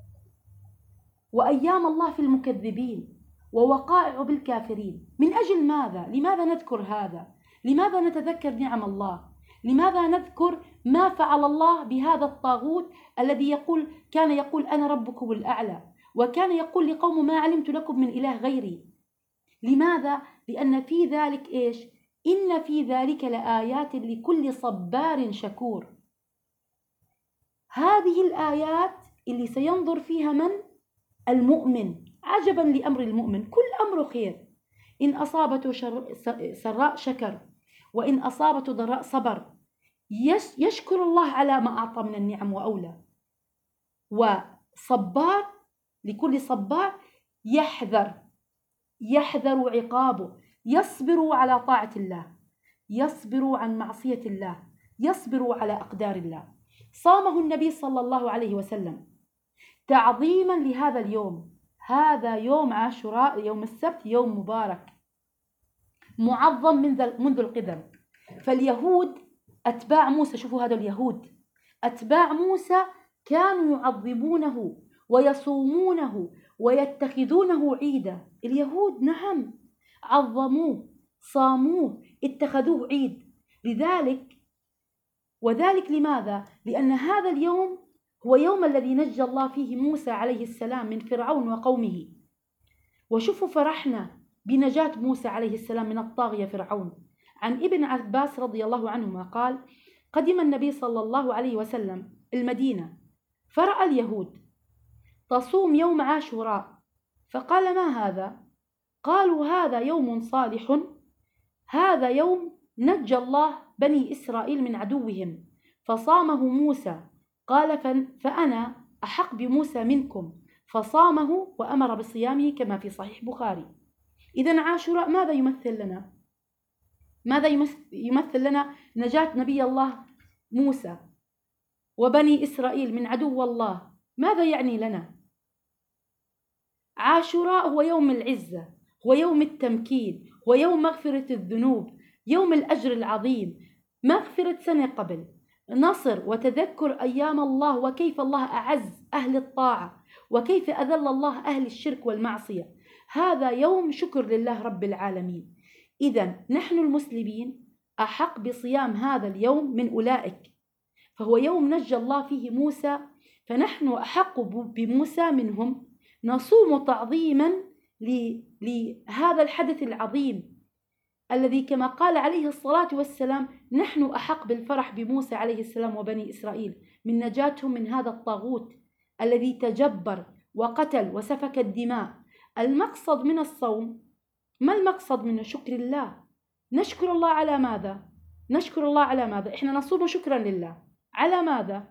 وأيام الله في المكذبين ووقائع بالكافرين. من أجل ماذا؟ لماذا نذكر هذا؟ لماذا نتذكر نعم الله؟ لماذا نذكر ما فعل الله بهذا الطاغوت الذي يقول كان يقول أنا ربكم الأعلى، وكان يقول لقوم ما علمت لكم من إله غيري؟ لماذا؟ لأن في ذلك إيش؟ إن في ذلك لآيات لكل صبار شكور. هذه الآيات اللي سينظر فيها من؟ المؤمن. عجبا لأمر المؤمن، كل أمر خير. إن أصابته سراء شكر، وإن أصابته ضراء صبر، يشكر الله على ما أعطى من النعم وأولى. وصبار، لكل صبار يحذر يحذر عقابه، يصبر على طاعة الله، يصبر عن معصية الله، يصبر على أقدار الله. صامه النبي صلى الله عليه وسلم تعظيما لهذا اليوم. هذا يوم عاشوراء، يوم السبت، يوم مبارك معظم منذ القدم. فاليهود أتباع موسى، شوفوا هذا اليهود أتباع موسى كانوا يعظمونه ويصومونه ويتخذونه عيدا. اليهود نعم عظموه، صاموه، اتخذوه عيد. لذلك وذلك لماذا؟ لأن هذا اليوم هو يوم الذي نجى الله فيه موسى عليه السلام من فرعون وقومه. وشوفوا فرحنا بنجاة موسى عليه السلام من الطاغية فرعون. عن ابن عباس رضي الله عنهما قال: قدم النبي صلى الله عليه وسلم المدينة، فرأى اليهود تصوم يوم عاشوراء، فقال: ما هذا؟ قالوا: هذا يوم صالح، هذا يوم نجى الله بني إسرائيل من عدوهم فصامه موسى. قال: فأنا أحق بموسى منكم، فصامه وأمر بصيامه كما في صحيح بخاري. إذن عاشوراء ماذا يمثل لنا؟ ماذا يمثل لنا؟ نجاة نبي الله موسى وبني إسرائيل من عدو الله. ماذا يعني لنا؟ عاشوراء هو يوم العزة، هو يوم التمكين، هو يوم مغفرة الذنوب، يوم الأجر العظيم، مغفرة سنة قبل، نصر وتذكر أيام الله وكيف الله أعز أهل الطاعة وكيف أذل الله أهل الشرك والمعصية. هذا يوم شكر لله رب العالمين. إذن نحن المسلمين أحق بصيام هذا اليوم من أولئك، فهو يوم نجى الله فيه موسى، فنحن أحق بموسى منهم. نصوم تعظيما لهذا الحدث العظيم الذي كما قال عليه الصلاة والسلام: نحن أحق بالفرح بموسى عليه السلام وبني إسرائيل من نجاتهم من هذا الطاغوت الذي تجبر وقتل وسفك الدماء. المقصد من الصوم، ما المقصد منه؟ شكر الله. نشكر الله على ماذا؟ نشكر الله على ماذا؟ إحنا نصوم شكرا لله على ماذا؟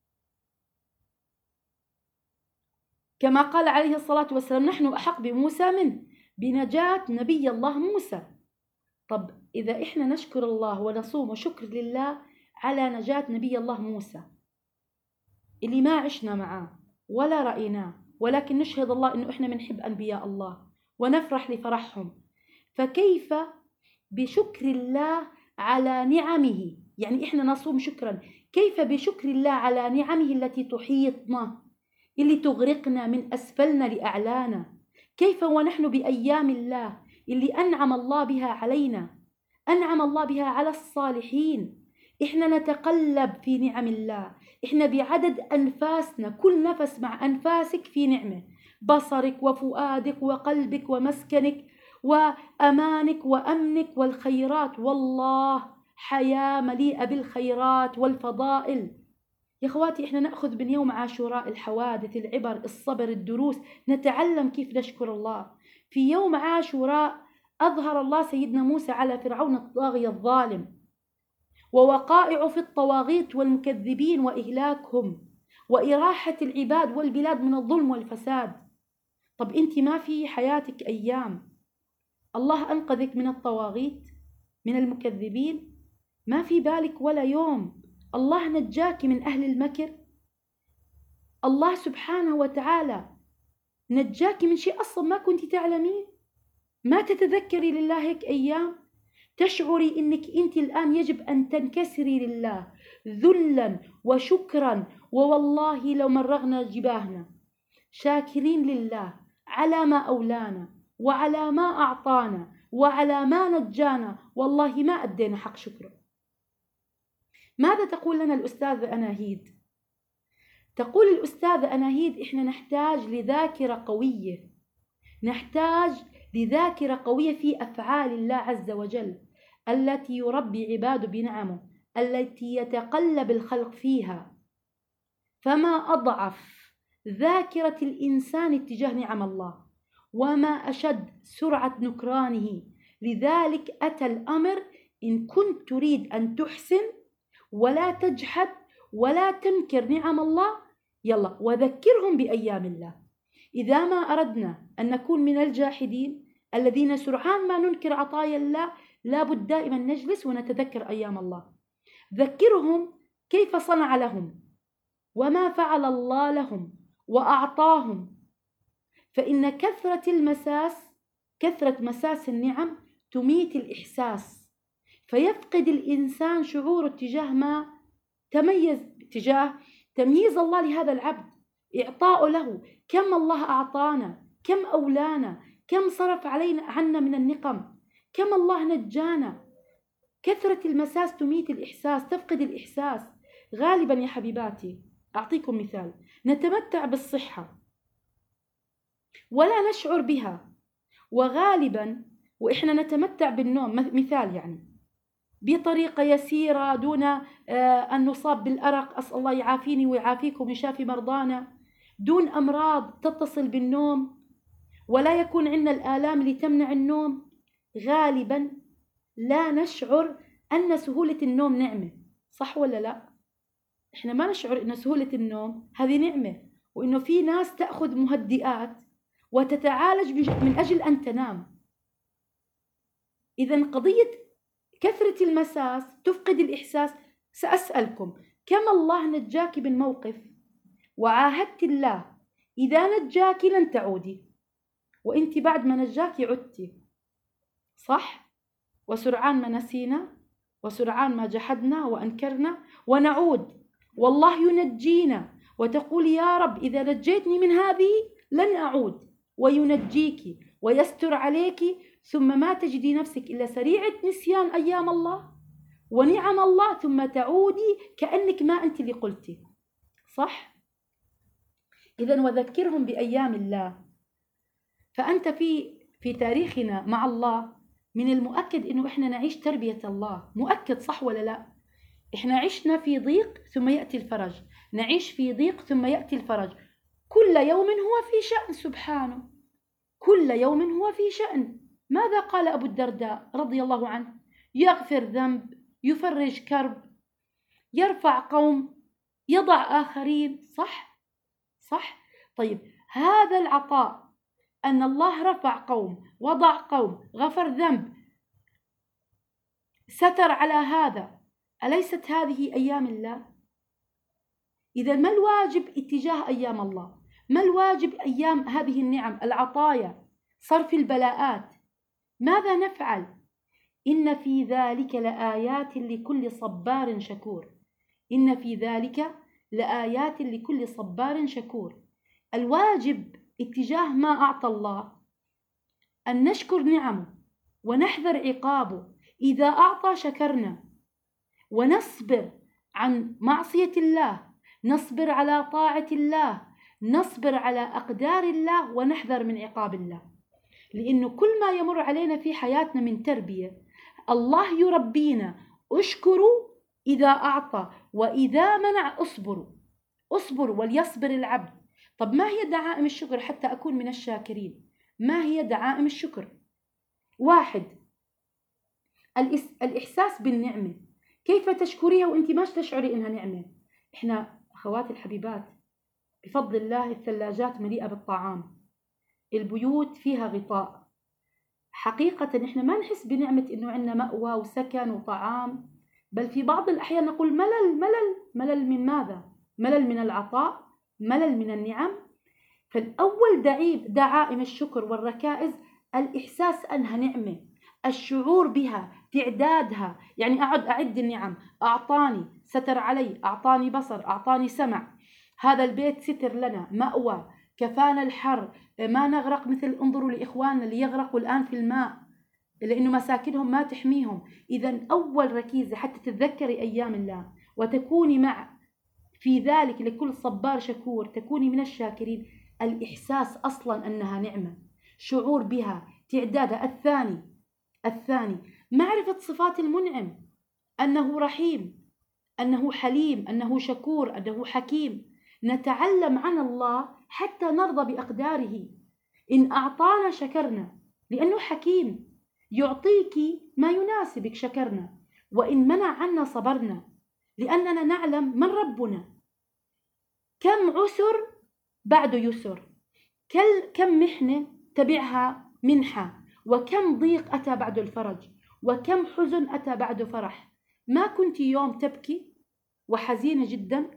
كما قال عليه الصلاة والسلام: نحن أحق بموسى منه، بنجاة نبي الله موسى. طب إذا إحنا نشكر الله ونصوم شكر لله على نجاة نبي الله موسى اللي ما عشنا معاه ولا رأيناه، ولكن نشهد الله إنه إحنا بنحب أنبياء الله ونفرح لفرحهم، فكيف بشكر الله على نعمه؟ يعني إحنا نصوم شكرا، كيف بشكر الله على نعمه التي تحيطنا، اللي تغرقنا من أسفلنا لأعلانا؟ كيف ونحن بأيام الله اللي أنعم الله بها علينا، أنعم الله بها على الصالحين؟ إحنا نتقلب في نعم الله، إحنا بعدد أنفاسنا، كل نفس مع أنفاسك في نعمة، بصرك وفؤادك وقلبك ومسكنك وأمانك وأمنك والخيرات. والله حياة مليئة بالخيرات والفضائل. يا أخواتي، إحنا نأخذ من يوم عاشوراء الحوادث، العبر، الصبر، الدروس، نتعلم كيف نشكر الله. في يوم عاشوراء أظهر الله سيدنا موسى على فرعون الطاغية الظالم، ووقائع في الطواغيت والمكذبين وإهلاكهم وإراحة العباد والبلاد من الظلم والفساد. طب أنت ما في حياتك أيام الله أنقذك من الطواغيت، من المكذبين؟ ما في بالك ولا يوم الله نجاك من أهل المكر؟ الله سبحانه وتعالى نجاك من شيء أصلا ما كنت تعلمين؟ ما تتذكري لله هيك أيام؟ تشعري إنك أنت الآن يجب أن تنكسري لله ذلا وشكرا، ووالله لو مرغنا جباهنا شاكرين لله على ما أولانا وعلى ما أعطانا وعلى ما نجانا، والله ما أدينا حق شكره. ماذا تقول لنا الأستاذة أناهيد؟ تقول الأستاذة أناهيد إحنا نحتاج لذاكرة قوية، نحتاج لذاكرة قوية في أفعال الله عز وجل التي يربي عباده بنعمه، التي يتقلب الخلق فيها. فما أضعف ذاكرة الإنسان اتجاه نعم الله، وما أشد سرعة نكرانه. لذلك أتى الأمر إن كنت تريد أن تحسن ولا تجحد ولا تنكر نعم الله، يلا وذكرهم بأيام الله. إذا ما أردنا أن نكون من الجاحدين الذين سرعان ما ننكر عطايا الله، لابد دائما نجلس ونتذكر أيام الله. ذكرهم كيف صنع لهم وما فعل الله لهم وأعطاهم. فإن كثرة المساس، كثرة مساس النعم تميت الإحساس، فيفقد الإنسان شعور اتجاه ما تميز، اتجاه تمييز الله لهذا العبد، إعطاء له. كم الله أعطانا، كم أولانا، كم صرف علينا عنا من النقم، كم الله نجانا. كثرة المساس تميت الإحساس، تفقد الإحساس. غالبا يا حبيباتي أعطيكم مثال، نتمتع بالصحة ولا نشعر بها، وغالبا وإحنا نتمتع بالنوم مثال يعني بطريقة يسيرة دون أن نصاب بالأرق، أسأل الله يعافيني ويعافيكم ويشافي مرضانا، دون أمراض تتصل بالنوم، ولا يكون عندنا الآلام اللي تمنع النوم. غالبا لا نشعر أن سهولة النوم نعمة، صح ولا لا؟ إحنا ما نشعر أن سهولة النوم هذه نعمة، وإنه في ناس تأخذ مهدئات وتتعالج من أجل أن تنام. إذن قضية كثرة المساس تفقد الإحساس. سأسألكم، كم الله نجاك بالموقف وعاهدت الله إذا نجاك لن تعودي، وإنت بعد ما نجاك عدتي، صح؟ وسرعان ما نسينا، وسرعان ما جحدنا وأنكرنا ونعود، والله ينجينا وتقول يا رب إذا نجيتني من هذه لن أعود، وينجيك ويستر عليك، ثم ما تجدي نفسك إلا سريعة نسيان أيام الله ونعم الله، ثم تعودي كأنك ما أنت اللي قلتي، صح؟ إذن وذكرهم بأيام الله. فأنت في في تاريخنا مع الله من المؤكد إنه إحنا نعيش تربية الله، مؤكد، صح ولا لا؟ إحنا عشنا في ضيق ثم يأتي الفرج، نعيش في ضيق ثم يأتي الفرج، كل يوم هو في شأن سبحانه، كل يوم هو في شأن. ماذا قال أبو الدرداء رضي الله عنه؟ يغفر ذنب، يفرج كرب، يرفع قوم، يضع آخرين، صح؟ صح؟ طيب هذا العطاء أن الله رفع قوم، وضع قوم، غفر ذنب، ستر على هذا، أليست هذه أيام الله؟ إذا ما الواجب اتجاه أيام الله؟ ما الواجب أيام هذه النعم العطايا، صرف البلاءات؟ ماذا نفعل؟ إن في ذلك لآيات لكل صبار شكور، إن في ذلك لآيات لكل صبار شكور. الواجب اتجاه ما أعطى الله أن نشكر نعمه ونحذر عقابه. إذا أعطى شكرنا، ونصبر عن معصية الله، نصبر على طاعة الله، نصبر على أقدار الله، ونحذر من عقاب الله. لأنه كل ما يمر علينا في حياتنا من تربية، الله يربينا. اشكروا إذا أعطى وإذا منع اصبروا، اصبروا وليصبر العبد. طب ما هي دعائم الشكر حتى أكون من الشاكرين؟ ما هي دعائم الشكر؟ واحد، الإحساس بالنعمة. كيف تشكريها وإنت ما تشعري إنها نعمة؟ إحنا أخواتي الحبيبات بفضل الله الثلاجات مليئة بالطعام، البيوت فيها غطاء. حقيقة إحنا ما نحس بنعمة إنه عندنا مأوى وسكن وطعام، بل في بعض الأحيان نقول ملل ملل ملل من ماذا؟ ملل من العطاء، ملل من النعم. فالأول دعائم الشكر والركائز الإحساس أنها نعمة، الشعور بها، تعدادها. يعني أقعد أعد النعم، أعطاني، ستر علي، أعطاني بصر، أعطاني سمع، هذا البيت ستر لنا، مأوى، كفانا الحر، ما نغرق مثل انظروا لإخواننا اللي يغرقوا الآن في الماء لأنه مساكنهم ما تحميهم. إذا أول ركيزة حتى تتذكري أيام الله وتكوني مع في ذلك لكل صبار شكور، تكوني من الشاكرين. الإحساس أصلا أنها نعمة، شعور بها، تعدادها. الثاني الثاني معرفة صفات المنعم، أنه رحيم، أنه حليم، أنه شكور، أنه حكيم. نتعلم عن الله حتى نرضى بأقداره. إن أعطانا شكرنا لأنه حكيم، يعطيك ما يناسبك شكرنا، وإن منع عنا صبرنا لأننا نعلم من ربنا. كم عسر بعد يسر، كم محنة تبعها منحة، وكم ضيق أتى بعد الفرج، وكم حزن أتى بعد فرح. ما كنت يوم تبكي وحزينة جدا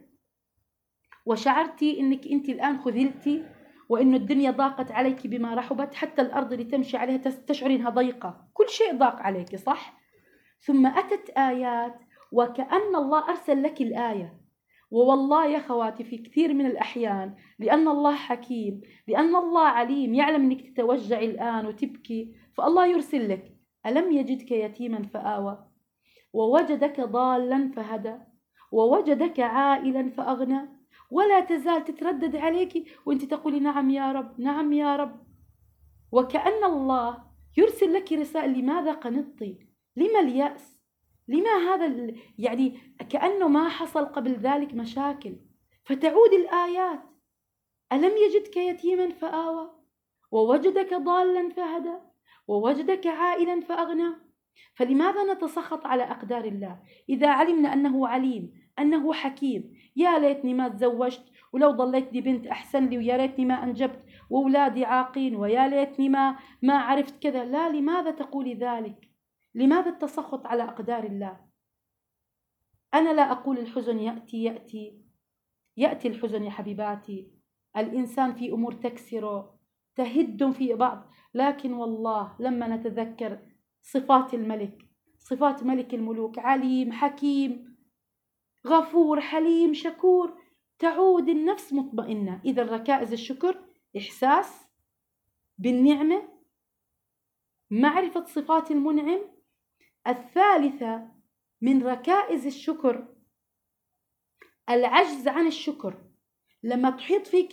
وشعرتي أنك أنت الآن خذلتي وأن الدنيا ضاقت عليك بما رحبت، حتى الأرض اللي تمشي عليها تشعري أنها ضيقة، كل شيء ضاق عليك، صح؟ ثم أتت آيات وكأن الله أرسل لك الآية. ووالله يا خواتي في كثير من الأحيان لأن الله حكيم، لأن الله عليم، يعلم أنك تتوجعي الآن وتبكي، فالله يرسل لك: ألم يجدك يتيما فآوى، ووجدك ضالا فهدى، ووجدك عائلا فأغنى. ولا تزال تتردد عليك وانت تقولي: نعم يا رب، نعم يا رب. وكأن الله يرسل لك رسائل: لماذا قنطتي؟ لما اليأس؟ لما هذا؟ يعني كأنه ما حصل قبل ذلك مشاكل، فتعود الآيات: ألم يجدك يتيما فآوى، ووجدك ضالا فهدى، ووجدك عائلا فأغنى. فلماذا نتسخط على أقدار الله إذا علمنا أنه عليم، أنه حكيم؟ يا ليتني ما تزوجت، ولو ضليتني بنت أحسن لي، ويا ليتني ما أنجبت وأولادي عاقين، ويا ليتني ما ما عرفت كذا. لا، لماذا تقولي ذلك؟ لماذا التسخط على أقدار الله؟ أنا لا أقول الحزن يأتي يأتي يأتي الحزن يا حبيباتي، الإنسان في أمور تكسره، تهد في بعض، لكن والله لما نتذكر صفات الملك، صفات ملك الملوك، عليم، حكيم، غفور، حليم، شكور، تعود النفس مطمئنة. إذا ركائز الشكر: إحساس بالنعمة، معرفة صفات المنعم. الثالثة من ركائز الشكر العجز عن الشكر. لما تحيط فيك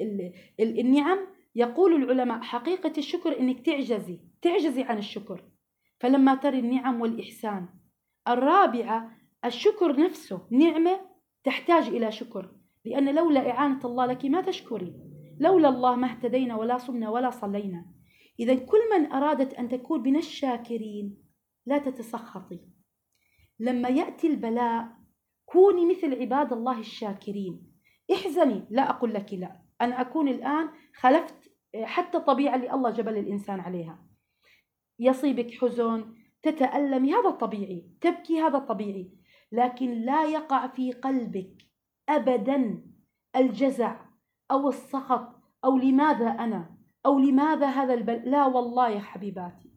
النعم، يقول العلماء حقيقة الشكر إنك تعجزي تعجزي عن الشكر، فلما تري النعم والإحسان. الرابعة الشكر نفسه نعمة تحتاج إلى شكر، لأن لولا إعانة الله لك ما تشكري، لولا الله ما اهتدينا ولا صمنا ولا صلينا. إذا كل من أرادت أن تكون من الشاكرين لا تتسخطي. لما يأتي البلاء كوني مثل عباد الله الشاكرين. احزني، لا أقول لك لا، أنا أكون الآن خلفت حتى الطبيعة اللي الله جبل الإنسان عليها. يصيبك حزن، تتألمي، هذا طبيعي، تبكي، هذا طبيعي، لكن لا يقع في قلبك أبدا الجزع أو السخط أو لماذا أنا أو لماذا هذا البلاء. لا والله يا حبيباتي،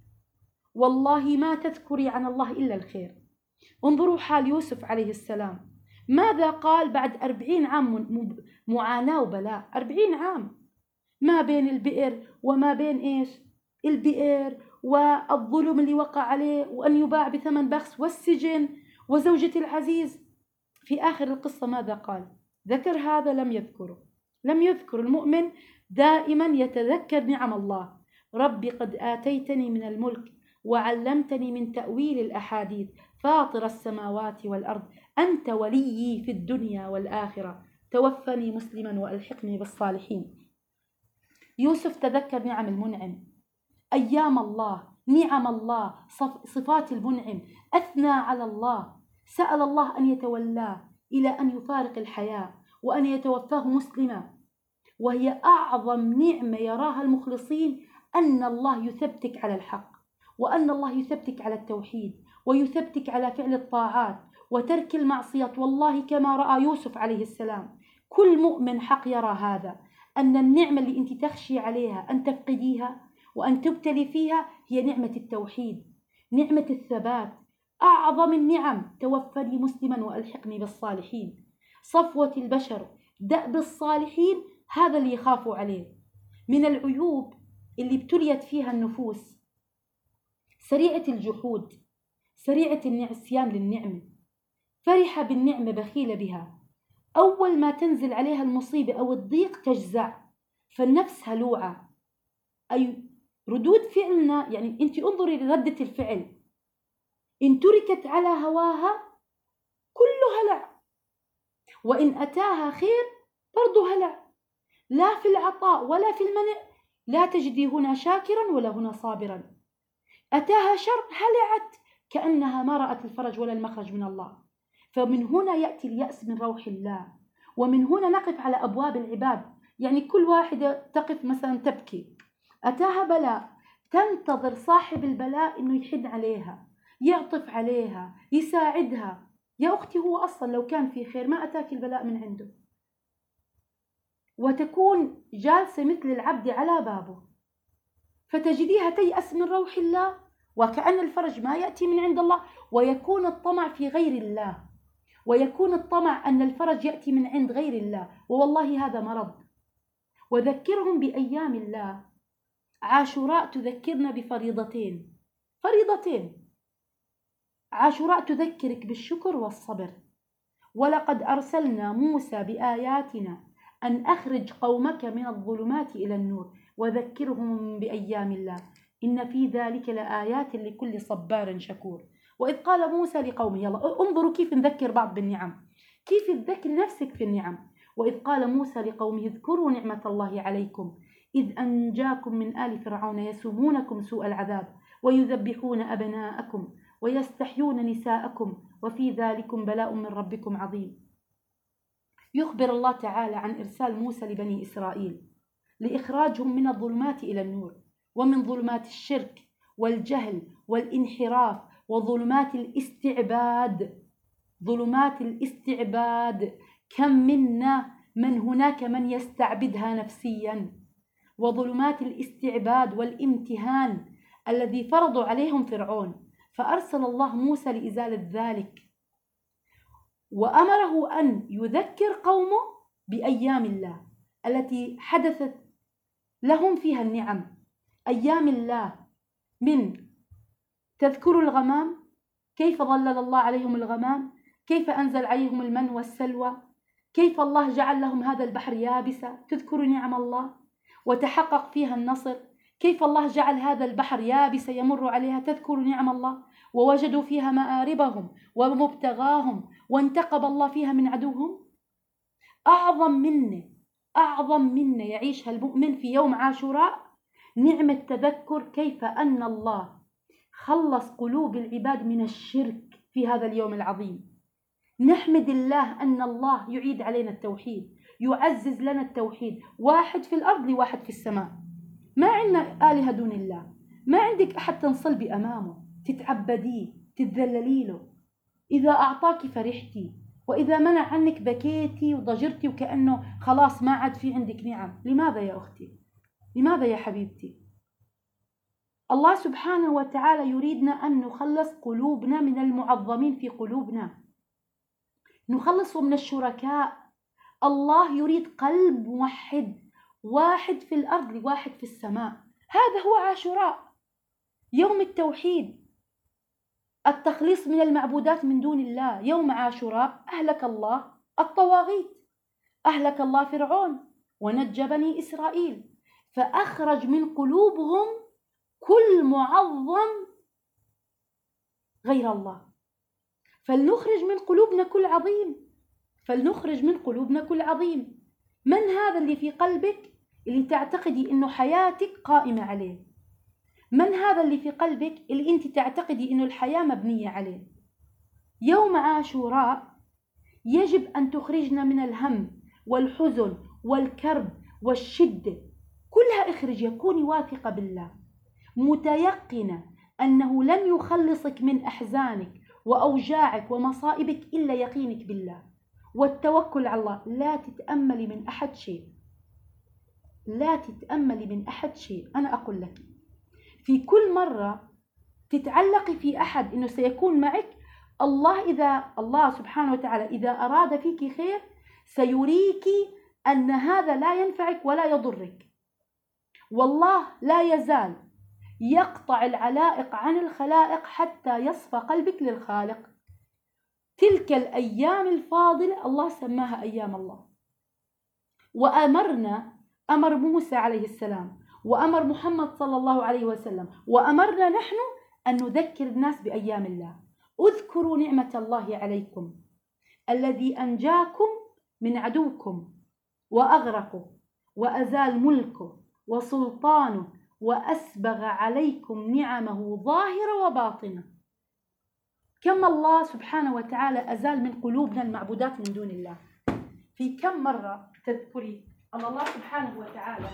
والله ما تذكري عن الله إلا الخير. انظروا حال يوسف عليه السلام، ماذا قال بعد أربعين عام معاناة وبلاء؟ أربعين عام ما بين البئر وما بين إيش البئر والظلم اللي وقع عليه، وأن يباع بثمن بخس، والسجن، وزوجة العزيز. في آخر القصة ماذا قال؟ ذكر هذا؟ لم يذكره، لم يذكر. المؤمن دائما يتذكر نعم الله: ربي قد آتيتني من الملك وعلمتني من تأويل الأحاديث، فاطر السماوات والأرض، أنت وليي في الدنيا والآخرة، توفني مسلما وألحقني بالصالحين. يوسف تذكر نعم المنعم، أيام الله، نعم الله، صفات المنعم، أثنى على الله، سأل الله أن يتولاه إلى أن يفارق الحياة وأن يتوفاه مسلما. وهي أعظم نعمة يراها المخلصين، أن الله يثبتك على الحق، وأن الله يثبتك على التوحيد، ويثبتك على فعل الطاعات وترك المعصية. والله كما رأى يوسف عليه السلام، كل مؤمن حق يرى هذا، أن النعمة اللي أنت تخشي عليها أن تفقديها وأن تبتلي فيها هي نعمة التوحيد، نعمة الثبات. أعظم النعم: توفني مسلما وألحقني بالصالحين. صفوة البشر، دأب الصالحين، هذا اللي يخافوا عليه. من العيوب اللي ابتليت فيها النفوس سريعة الجحود، سريعة النسيان للنعمة. فرح بالنعمة بخيل بها. أول ما تنزل عليها المصيبة أو الضيق تجزع، فالنفس هلوعة. أي ردود فعلنا، يعني أنت انظري لردة الفعل، إن تركت على هواها كله هلع، وإن أتاها خير برضو هلع. لا في العطاء ولا في المنع لا تجدي هنا شاكرا ولا هنا صابرا. أتاها شر هلعت كأنها ما رأت الفرج ولا المخرج من الله. فمن هنا يأتي اليأس من روح الله، ومن هنا نقف على أبواب العباد. يعني كل واحدة تقف مثلا تبكي، أتاها بلاء، تنتظر صاحب البلاء إنه يحن عليها، يعطف عليها، يساعدها. يا أختي هو أصلا لو كان في خير ما أتاك البلاء من عنده، وتكون جالسة مثل العبد على بابه، فتجديها تيأس من روح الله وكأن الفرج ما يأتي من عند الله، ويكون الطمع في غير الله، ويكون الطمع أن الفرج يأتي من عند غير الله. ووالله هذا مرض. وذكرهم بأيام الله. عاشوراء تذكرنا بفريضتين، فريضتين. عاشوراء تذكرك بالشكر والصبر. ولقد أرسلنا موسى بآياتنا أن أخرج قومك من الظلمات إلى النور وذكرهم بأيام الله إن في ذلك لآيات لكل صبار شكور. وإذ قال موسى لقومه، يلا انظروا كيف نذكر بعض بالنعم، كيف تذكر نفسك في النعم. وإذ قال موسى لقومه اذكروا نعمة الله عليكم إذ أنجاكم من آل فرعون يسومونكم سوء العذاب ويذبحون أبناءكم ويستحيون نساءكم وفي ذلكم بلاء من ربكم عظيم. يخبر الله تعالى عن إرسال موسى لبني إسرائيل لإخراجهم من الظلمات إلى النور، ومن ظلمات الشرك والجهل والانحراف وظلمات الاستعباد. ظلمات الاستعباد، كم منا من هناك من يستعبدها نفسيا. وظلمات الاستعباد والامتهان الذي فرضوا عليهم فرعون، فأرسل الله موسى لإزالة ذلك، وأمره أن يذكر قومه بأيام الله التي حدثت لهم فيها النعم. أيام الله، من تذكروا الغمام، كيف ظلل الله عليهم الغمام، كيف أنزل عليهم المن والسلوى، كيف الله جعل لهم هذا البحر يابسا، تذكروا نعم الله وتحقق فيها النصر. كيف الله جعل هذا البحر يابسا يمر عليها، تذكروا نعم الله. ووجدوا فيها مآربهم ومبتغاهم وانتقب الله فيها من عدوهم. أعظم منه أعظم منه يعيشها المؤمن في يوم عاشوراء نعمة تذكر كيف أن الله خلص قلوب العباد من الشرك في هذا اليوم العظيم. نحمد الله أن الله يعيد علينا التوحيد، يعزز لنا التوحيد، واحد في الأرض لواحد في السماء. ما عندنا آلهة دون الله، ما عندك أحد تنصلبي أمامه تتعبديه تتذللي له. إذا أعطاك فرحتي، وإذا منع عنك بكيتي وضجرتي وكأنه خلاص ما عاد في عندك نعم. لماذا يا أختي؟ لماذا يا حبيبتي؟ الله سبحانه وتعالى يريدنا أن نخلص قلوبنا من المعظمين في قلوبنا، نخلص من الشركاء. الله يريد قلب موحد، واحد في الأرض لواحد في السماء. هذا هو عاشوراء، يوم التوحيد، التخليص من المعبودات من دون الله. يوم عاشوراء أهلك الله الطواغيت، أهلك الله فرعون ونجى بني إسرائيل، فأخرج من قلوبهم كل معظم غير الله. فلنخرج من قلوبنا كل عظيم، فلنخرج من قلوبنا كل عظيم. من هذا اللي في قلبك اللي تعتقدي إنه حياتك قائمة عليه؟ من هذا اللي في قلبك اللي أنت تعتقدي إنه الحياة مبنية عليه؟ يوم عاشوراء يجب أن تخرجنا من الهم والحزن والكرب والشدة، كلها اخرجي. كوني واثقة بالله، متيقنة أنه لن يخلصك من أحزانك وأوجاعك ومصائبك إلا يقينك بالله والتوكل على الله. لا تتأملي من أحد شيء، لا تتأملي من أحد شيء. أنا أقول لك، في كل مرة تتعلقي في أحد إنه سيكون معك، الله إذا الله سبحانه وتعالى إذا أراد فيك خير سيريك أن هذا لا ينفعك ولا يضرك. والله لا يزال يقطع العلائق عن الخلائق حتى يصفى قلبك للخالق. تلك الأيام الفاضلة الله سماها أيام الله. وأمرنا، أمر موسى عليه السلام وأمر محمد صلى الله عليه وسلم وأمرنا نحن أن نذكر الناس بأيام الله. اذكروا نعمة الله عليكم الذي أنجاكم من عدوكم وأغرقه وأزال ملكه وسلطانه وأسبغ عليكم نعمه ظاهرة وباطنة. كم الله سبحانه وتعالى أزال من قلوبنا المعبودات من دون الله. في كم مرة تذكري أن الله سبحانه وتعالى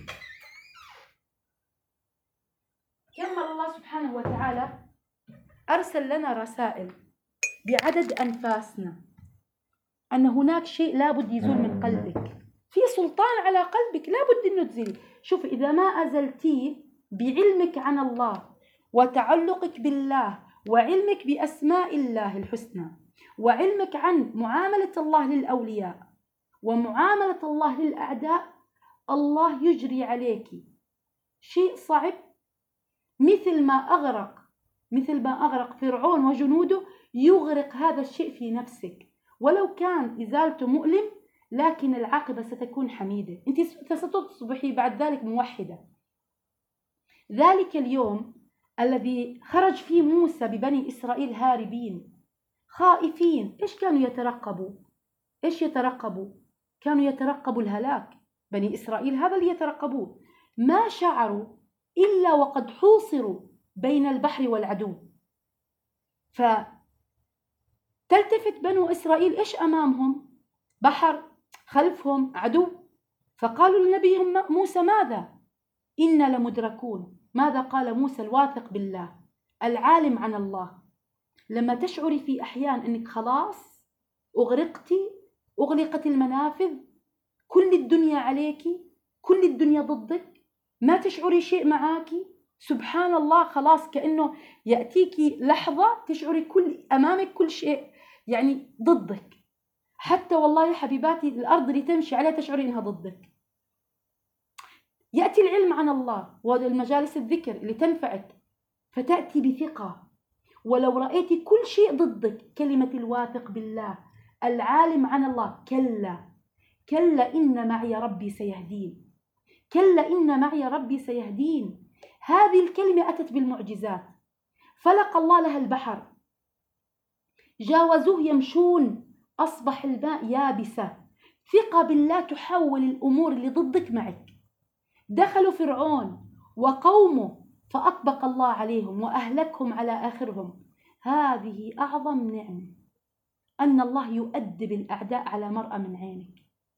كم مرة الله سبحانه وتعالى أرسل لنا رسائل بعدد أنفاسنا أن هناك شيء لابد يزول من قلبك، في سلطان على قلبك لابد أنه تزيل. شوف، إذا ما أزلتيه بعلمك عن الله وتعلقك بالله وعلمك بأسماء الله الحسنى وعلمك عن معاملة الله للأولياء ومعاملة الله للأعداء، الله يجري عليك شيء صعب مثل ما أغرق مثل ما أغرق فرعون وجنوده، يغرق هذا الشيء في نفسك. ولو كان إزالته مؤلم لكن العاقبة ستكون حميدة، أنت ستصبحي بعد ذلك موحدة. ذلك اليوم الذي خرج فيه موسى ببني إسرائيل هاربين خائفين، إيش كانوا يترقبوا؟ إيش يترقبوا؟ كانوا يترقبوا الهلاك. بني إسرائيل هذا اللي يترقبوه. ما شعروا إلا وقد حوصروا بين البحر والعدو. فتلتفت بنو إسرائيل، إيش أمامهم؟ بحر، خلفهم عدو. فقالوا للنبي موسى ماذا؟ إنا لمدركون. ماذا قال موسى الواثق بالله العالم عن الله؟ لما تشعري في أحيان أنك خلاص أغرقتي، أغلقت المنافذ، كل الدنيا عليكي، كل الدنيا ضدك، ما تشعري شيء معاكي، سبحان الله، خلاص كأنه يأتيكي لحظة تشعري كل أمامك كل شيء يعني ضدك. حتى والله يا حبيباتي الأرض اللي تمشي عليها تشعري إنها ضدك. يأتي العلم عن الله والمجالس الذكر اللي تنفعك فتأتي بثقة. ولو رأيتي كل شيء ضدك، كلمة الواثق بالله العالم عن الله، كلا كلا إن معي ربي سيهدين، كلا إن معي ربي سيهدين. هذه الكلمة أتت بالمعجزات. فلق الله لها البحر، جاوزوه يمشون، أصبح الماء يابسة. ثقة بالله تحول الأمور اللي ضدك معك. دخلوا فرعون وقومه فأطبق الله عليهم وأهلكهم على آخرهم. هذه أعظم نعمة، أن الله يؤدب الأعداء على مرأى من عينك.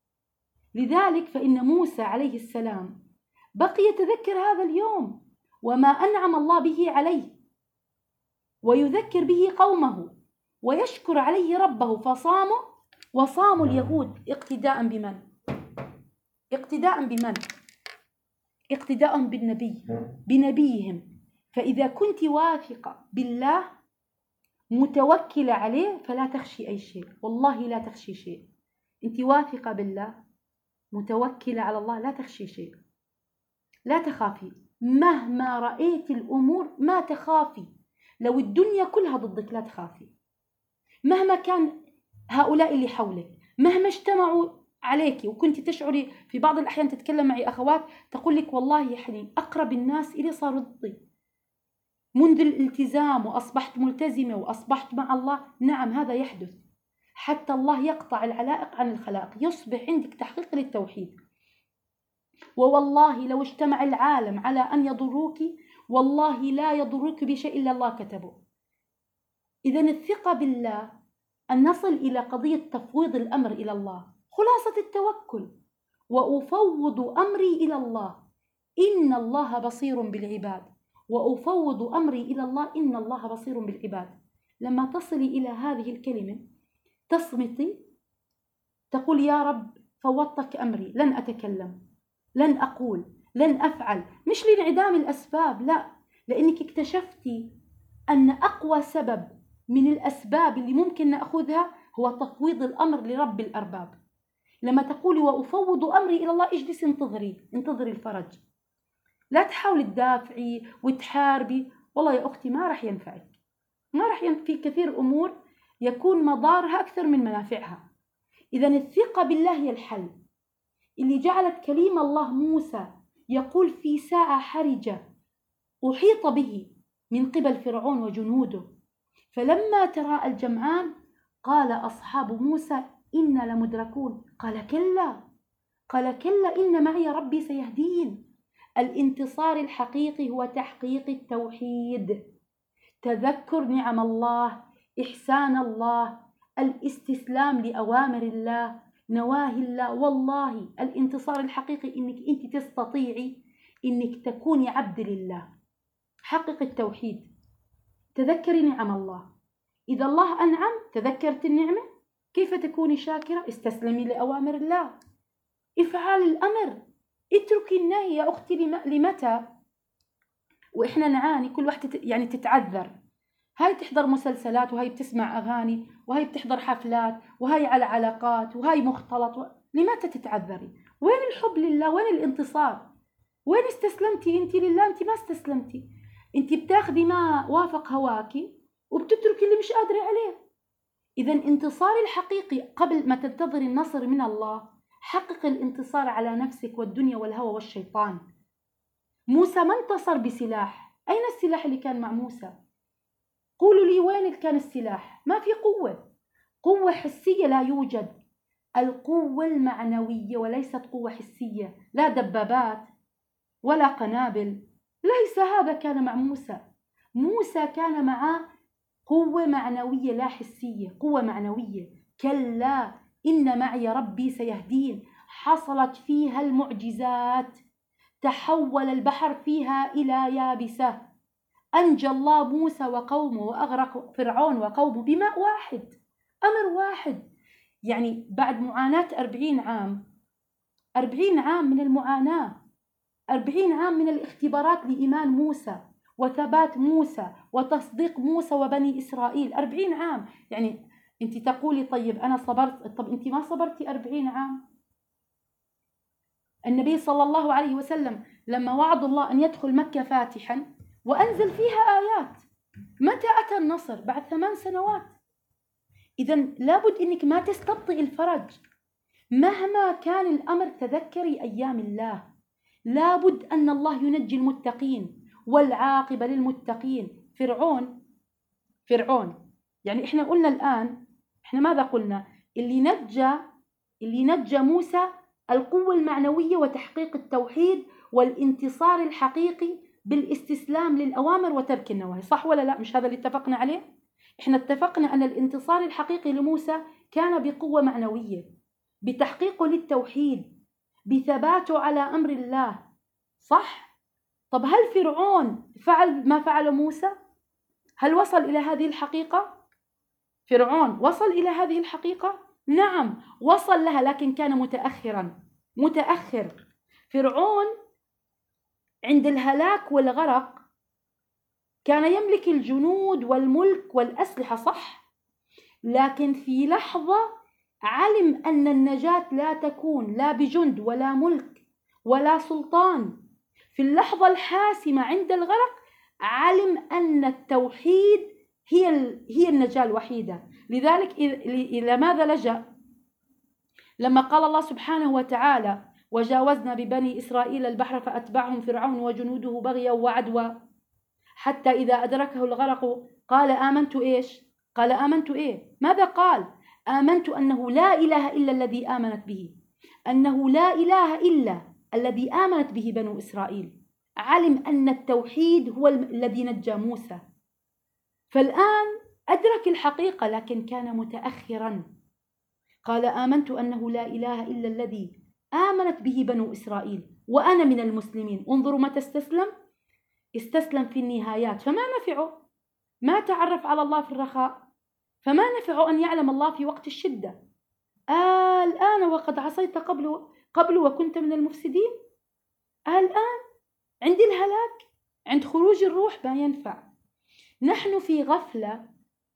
لذلك فإن موسى عليه السلام بقي يتذكر هذا اليوم وما أنعم الله به عليه، ويذكر به قومه ويشكر عليه ربه. فصاموا وصاموا اليهود اقتداء بمن؟ اقتداء بمن؟ اقتداء بالنبي، بنبيهم. فإذا كنت واثقة بالله متوكلة عليه فلا تخشي أي شيء، والله لا تخشي شيء. أنت واثقة بالله متوكلة على الله لا تخشي شيء، لا تخافي. مهما رأيت الأمور ما تخافي. لو الدنيا كلها ضدك لا تخافي. مهما كان هؤلاء اللي حولك، مهما اجتمعوا عليك، وكنت تشعري في بعض الأحيان تتكلم معي أخوات تقول لك والله يعني أقرب الناس إلي صاروا ضدي منذ الالتزام وأصبحت ملتزمة وأصبحت مع الله. نعم هذا يحدث، حتى الله يقطع العلائق عن الخلائق، يصبح عندك تحقيق للتوحيد. ووالله لو اجتمع العالم على أن يضروك والله لا يضروك بشيء إلا الله كتبه. إذن الثقة بالله أن نصل إلى قضية تفويض الأمر إلى الله، خلاصة التوكل. وأفوض أمري إلى الله إن الله بصير بالعباد، وأفوض أمري إلى الله إن الله بصير بالعباد. لما تصلي إلى هذه الكلمة تصمتي، تقول يا رب فوضتك أمري، لن أتكلم، لن أقول، لن أفعل. مش لانعدام الأسباب، لا، لأنك اكتشفتي أن أقوى سبب من الأسباب اللي ممكن نأخذها هو تفويض الأمر لرب الأرباب. لما تقولي وأفوض أمري إلى الله، اجلسي انتظري، انتظري الفرج. لا تحاولي تدافعي وتحاربي، والله يا أختي ما راح ينفعك، ما راح ينفع. في كثير أمور يكون مضارها أكثر من منافعها. إذا الثقة بالله هي الحل اللي جعلت كليم الله موسى يقول في ساعة حرجة أحيط به من قبل فرعون وجنوده، فلما تراءى الجمعان قال أصحاب موسى إنا لمدركون، قال كلا قال كلا إن معي ربي سيهدين. الانتصار الحقيقي هو تحقيق التوحيد، تذكر نعم الله، إحسان الله، الاستسلام لأوامر الله، نواهي الله. والله الانتصار الحقيقي إنك أنت تستطيعي إنك تكوني عبد لله. حقق التوحيد، تذكري نعم الله. إذا الله أنعم تذكرت النعمة، كيف تكوني شاكرة؟ استسلمي لأوامر الله، إفعال الأمر، اتركي النهي. يا أختي لمتى وإحنا نعاني كل واحدة يعني تتعذر؟ هاي تحضر مسلسلات، وهاي بتسمع أغاني، وهاي بتحضر حفلات، وهاي على علاقات، وهاي مختلط و... لمتى تتعذري؟ وين الحب لله؟ وين الانتصار؟ وين استسلمتي أنت لله؟ أنت ما استسلمتي، أنت بتاخدي ما وافق هواكي وبتتركي اللي مش قادرة عليه. إذا الانتصار الحقيقي قبل ما تنتظري النصر من الله، حقق الانتصار على نفسك والدنيا والهوى والشيطان. موسى ما انتصر بسلاح. أين السلاح اللي كان مع موسى؟ قولوا لي وين كان السلاح؟ ما في قوة. قوة حسية لا يوجد، القوة المعنوية وليست قوة حسية، لا دبابات ولا قنابل. ليس هذا كان مع موسى. موسى كان معه قوة معنوية لا حسية، قوة معنوية. كلا إن معي ربي سيهدين، حصلت فيها المعجزات، تحول البحر فيها إلى يابسة، أنجى الله موسى وقومه وأغرق فرعون وقومه بماء واحد، أمر واحد. يعني بعد معاناة أربعين عام، أربعين عام من المعاناة، أربعين عام من الاختبارات لإيمان موسى وثبات موسى وتصديق موسى وبني إسرائيل، أربعين عام. يعني أنت تقولي طيب أنا صبرت، طب أنت ما صبرتي أربعين عام؟ النبي صلى الله عليه وسلم لما وعد الله أن يدخل مكة فاتحا وأنزل فيها آيات، متى أتى النصر؟ بعد ثمان سنوات. إذا لابد أنك ما تستبطئ الفرج مهما كان الأمر. تذكري أيام الله، لابد أن الله ينجي المتقين والعاقبة للمتقين. فرعون فرعون يعني إحنا قلنا الآن، إحنا ماذا قلنا؟ اللي نجى اللي نجى موسى القوة المعنوية وتحقيق التوحيد والانتصار الحقيقي بالاستسلام للأوامر وترك النواهي، صح ولا لا؟ مش هذا اللي اتفقنا عليه؟ إحنا اتفقنا أن الانتصار الحقيقي لموسى كان بقوة معنوية، بتحقيقه للتوحيد، بثباته على أمر الله، صح؟ طب هل فرعون فعل ما فعل موسى؟ هل وصل إلى هذه الحقيقة؟ فرعون وصل إلى هذه الحقيقة؟ نعم وصل لها، لكن كان متأخرا متأخر. فرعون عند الهلاك والغرق كان يملك الجنود والملك والأسلحة، صح؟ لكن في لحظة علم أن النجاة لا تكون لا بجند ولا ملك ولا سلطان. في اللحظة الحاسمة عند الغرق علم أن التوحيد هي هي النجاة الوحيدة. لذلك إلى ماذا لجأ؟ لما قال الله سبحانه وتعالى وجاوزنا ببني إسرائيل البحر فأتبعهم فرعون وجنوده بغيا وعدوى حتى إذا أدركه الغرق قال آمنت إيش؟ قال آمنت إيه؟ ماذا قال؟ آمنت أنه لا إله إلا الذي آمنت به، أنه لا إله إلا الذي آمنت به بنو إسرائيل. علم أن التوحيد هو الذي نجى موسى. فالآن أدرك الحقيقة لكن كان متأخرا. قال آمنت أنه لا إله إلا الذي آمنت به بنو إسرائيل وأنا من المسلمين. انظروا متى استسلم، استسلم في النهايات. فما نفعه؟ ما تعرف على الله في الرخاء، فما نفعه أن يعلم الله في وقت الشدة. آه الآن وقد عصيت قبل قبل وكنت من المفسدين. آه الآن عند الهلاك، عند خروج الروح ما ينفع. نحن في غفلة،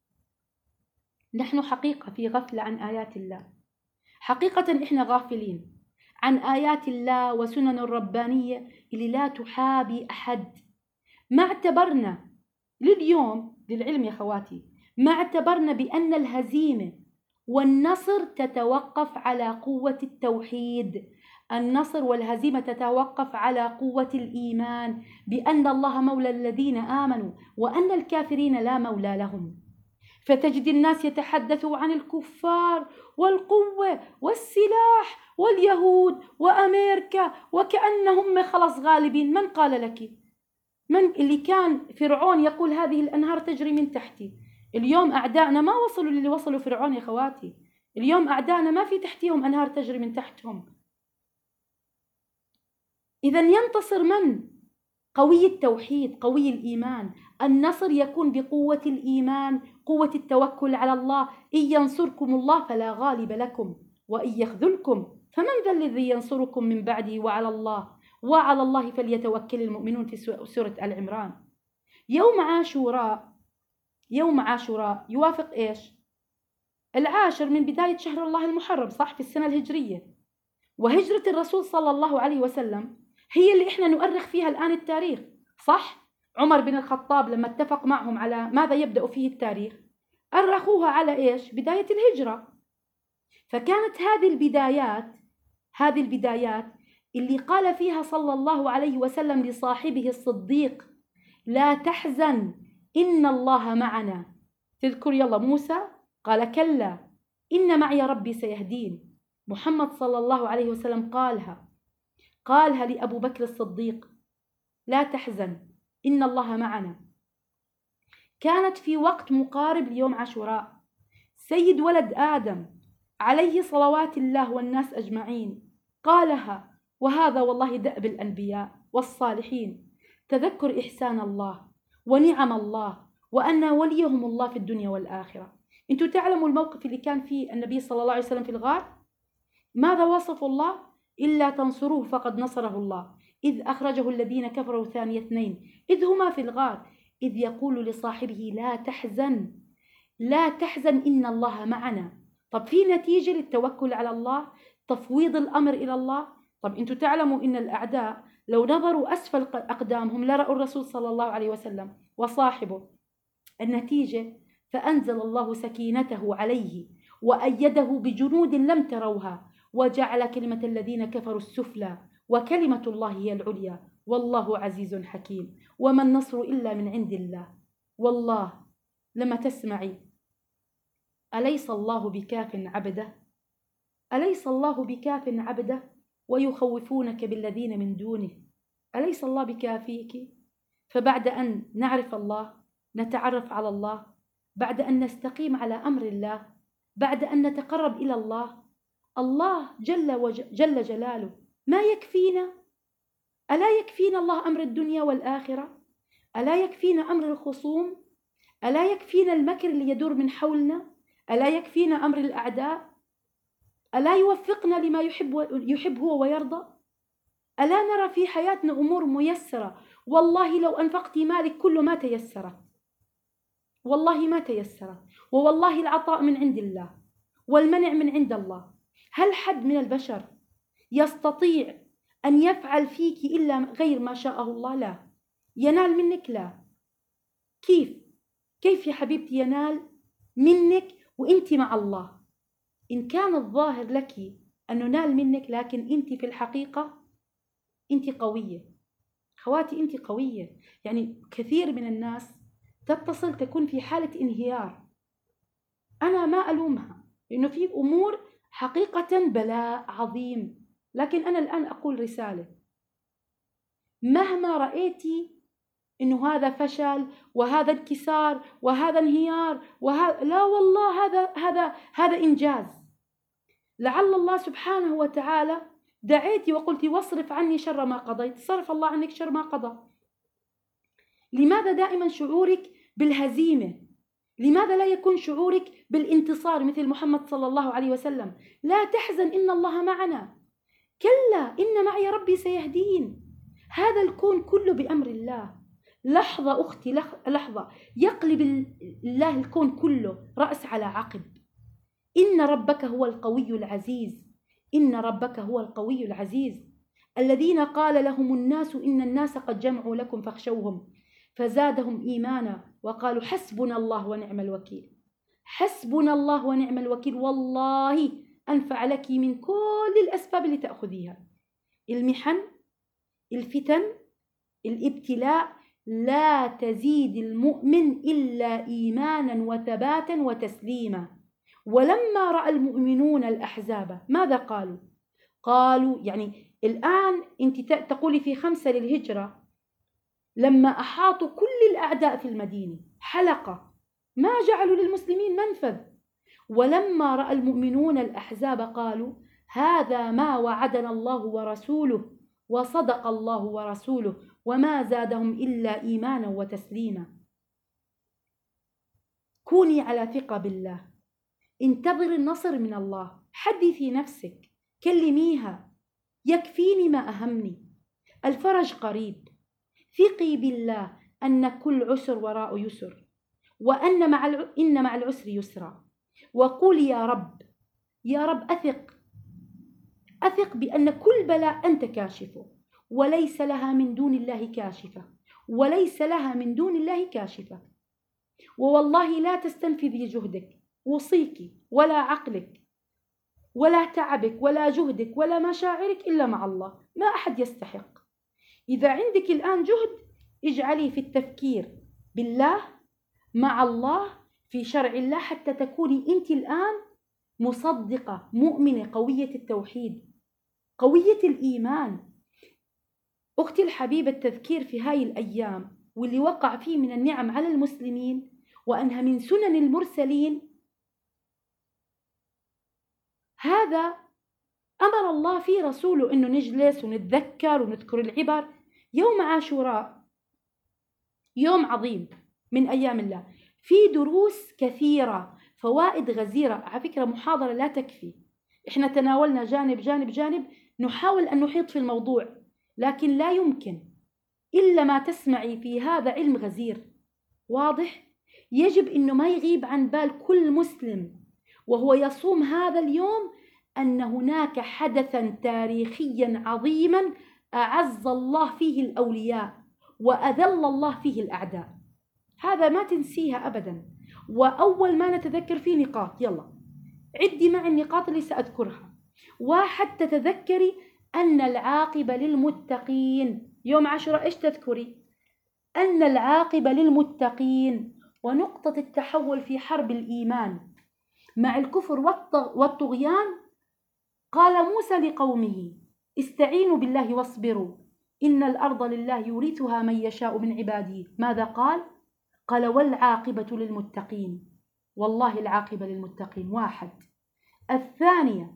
نحن حقيقة في غفلة عن آيات الله. حقيقة إحنا غافلين عن آيات الله وسنن الربانية اللي لا تحابي أحد. ما اعتبرنا لليوم، للعلم يا خواتي، ما اعتبرنا بأن الهزيمة والنصر تتوقف على قوة التوحيد. النصر والهزيمة تتوقف على قوة الإيمان بأن الله مولى الذين آمنوا وأن الكافرين لا مولى لهم. فتجد الناس يتحدثوا عن الكفار والقوة والسلاح واليهود وأمريكا وكأنهم خلص غالبين. من قال لك؟ من اللي كان فرعون يقول هذه الأنهار تجري من تحتي؟ اليوم أعدائنا ما وصلوا للي وصلوا فرعون يا خواتي. اليوم أعدائنا ما في تحتهم أنهار تجري من تحتهم. إذا ينتصر من؟ قوي التوحيد، قوي الإيمان. النصر يكون بقوة الإيمان، قوة التوكل على الله. إن ينصركم الله فلا غالب لكم وإن يخذلكم فمن ذا الذي ينصركم من بعده وعلى الله وعلى الله فليتوكل المؤمنون في سورة آل عمران. يوم عاشوراء يوم عاشوراء يوافق إيش؟ العاشر من بداية شهر الله المحرم، صح؟ في السنة الهجرية. وهجرة الرسول صلى الله عليه وسلم هي اللي إحنا نؤرخ فيها الآن التاريخ، صح؟ عمر بن الخطاب لما اتفق معهم على ماذا يبدأ فيه التاريخ أرخوها على إيش؟ بداية الهجرة. فكانت هذه البدايات هذه البدايات اللي قال فيها صلى الله عليه وسلم لصاحبه الصديق: لا تحزن إن الله معنا. تذكر يلا موسى قال: كلا إن معي ربي سيهدين. محمد صلى الله عليه وسلم قالها قالها لأبو بكر الصديق: لا تحزن إن الله معنا. كانت في وقت مقارب ليوم عاشوراء. سيد ولد آدم عليه صلوات الله والناس أجمعين قالها، وهذا والله دأب الأنبياء والصالحين: تذكر إحسان الله ونعم الله وأن وليهم الله في الدنيا والآخرة. أنتوا تعلموا الموقف اللي كان فيه النبي صلى الله عليه وسلم في الغار؟ ماذا وصف الله؟ إلا تنصروه فقد نصره الله إذ أخرجه الذين كفروا ثاني اثنين إذ هما في الغار إذ يقول لصاحبه: لا تحزن لا تحزن إن الله معنا. طب في نتيجة للتوكل على الله، تفويض الأمر إلى الله. طب أنتوا تعلموا إن الأعداء لو نظروا أسفل أقدامهم لرأوا الرسول صلى الله عليه وسلم وصاحبه. النتيجة: فأنزل الله سكينته عليه وأيده بجنود لم تروها وجعل كلمة الذين كفروا السفلى وكلمة الله هي العليا والله عزيز حكيم. وما النصر إلا من عند الله. والله لما تسمعي: أليس الله بكاف عبده أليس الله بكاف عبده ويخوفونك بالذين من دونه، أليس الله بكافيك؟ فبعد أن نعرف الله، نتعرف على الله، بعد أن نستقيم على أمر الله، بعد أن نتقرب إلى الله، الله جل, وج... جل جلاله ما يكفينا؟ ألا يكفينا الله أمر الدنيا والآخرة؟ ألا يكفينا أمر الخصوم؟ ألا يكفينا المكر اللي يدور من حولنا؟ ألا يكفينا أمر الأعداء؟ ألا يوفقنا لما يحب, يحب هو ويرضى؟ ألا نرى في حياتنا أمور ميسرة؟ والله لو أنفقتي مالك كله ما تيسرت، والله ما تيسرت. ووالله العطاء من عند الله والمنع من عند الله. هل حد من البشر يستطيع أن يفعل فيك إلا غير ما شاءه الله؟ لا. ينال منك؟ لا. كيف؟ كيف يا حبيبتي ينال منك وإنت مع الله؟ إن كان الظاهر لك أنه نال منك لكن أنت في الحقيقة أنت قوية. خواتي أنت قوية. يعني كثير من الناس تتصل تكون في حالة انهيار. أنا ما ألومها لأنه في أمور حقيقة بلاء عظيم، لكن أنا الآن أقول رسالة: مهما رأيتي إنه هذا فشل وهذا انكسار وهذا انهيار وهذا، لا والله هذا هذا هذا إنجاز. لعل الله سبحانه وتعالى دعيتي وقلتي: واصرف عني شر ما قضيت، صرف الله عنك شر ما قضى. لماذا دائما شعورك بالهزيمة؟ لماذا لا يكون شعورك بالانتصار مثل محمد صلى الله عليه وسلم؟ لا تحزن إن الله معنا. كلا إن معي ربي سيهدين. هذا الكون كله بأمر الله. لحظة أختي لحظة يقلب الله الكون كله رأس على عقب. إن ربك هو القوي العزيز إن ربك هو القوي العزيز الذين قال لهم الناس إن الناس قد جمعوا لكم فاخشوهم فزادهم إيمانا وقالوا حسبنا الله ونعم الوكيل. حسبنا الله ونعم الوكيل، والله أنفع لك من كل الأسباب اللي تأخذيها، المحن، الفتن، الابتلاء، لا تزيد المؤمن إلا إيمانا وثباتا وتسليما. ولما رأى المؤمنون الأحزاب ماذا قالوا؟ قالوا يعني الآن أنت تقولي في خمسة للهجرة، لما أحاطوا كل الأعداء في المدينة حلقة، ما جعلوا للمسلمين منفذ. ولما رأى المؤمنون الأحزاب قالوا هذا ما وعدنا الله ورسوله وصدق الله ورسوله وما زادهم إلا إيمانا وتسليما. كوني على ثقة بالله، انتظر النصر من الله، حدثي نفسك، كلميها يكفيني ما أهمني، الفرج قريب، ثقي بالله أن كل عسر وراء يسر، وأن مع الع... إن مع العسر يسرا. وقولي يا رب، يا رب أثق أثق بأن كل بلاء أنت كاشفه، وليس لها من دون الله كاشفة، وليس لها من دون الله كاشفة. ووالله لا تستنفذي جهدك، وصيك ولا عقلك ولا تعبك ولا جهدك ولا مشاعرك إلا مع الله، ما أحد يستحق. إذا عندك الآن جهد اجعلي في التفكير بالله مع الله في شرع الله، حتى تكوني أنت الآن مصدقة مؤمنة قوية التوحيد قوية الإيمان. أختي الحبيبة، التذكير في هاي الأيام واللي وقع فيه من النعم على المسلمين وأنها من سنن المرسلين، هذا أمر الله فيه رسوله إنه نجلس ونتذكر ونذكر العبر. يوم عاشوراء يوم عظيم من أيام الله، في دروس كثيرة، فوائد غزيرة. على فكرة محاضرة لا تكفي، إحنا تناولنا جانب جانب جانب، نحاول أن نحيط في الموضوع، لكن لا يمكن إلا ما تسمعي في هذا علم غزير واضح. يجب أنه ما يغيب عن بال كل مسلم وهو يصوم هذا اليوم أن هناك حدثا تاريخيا عظيما أعز الله فيه الأولياء وأذل الله فيه الأعداء، هذا ما تنسيها أبدا. وأول ما نتذكر فيه نقاط، يلا عدي مع النقاط اللي سأذكرها. واحد، تتذكري أن العاقبة للمتقين. يوم عاشوراء إيش تذكري؟ أن العاقبة للمتقين. ونقطة التحول في حرب الإيمان مع الكفر والطغيان، قال موسى لقومه استعينوا بالله واصبروا إن الأرض لله يورثها من يشاء من عباده. ماذا قال؟ قال والعاقبة للمتقين، والله العاقبة للمتقين. واحد. الثانية،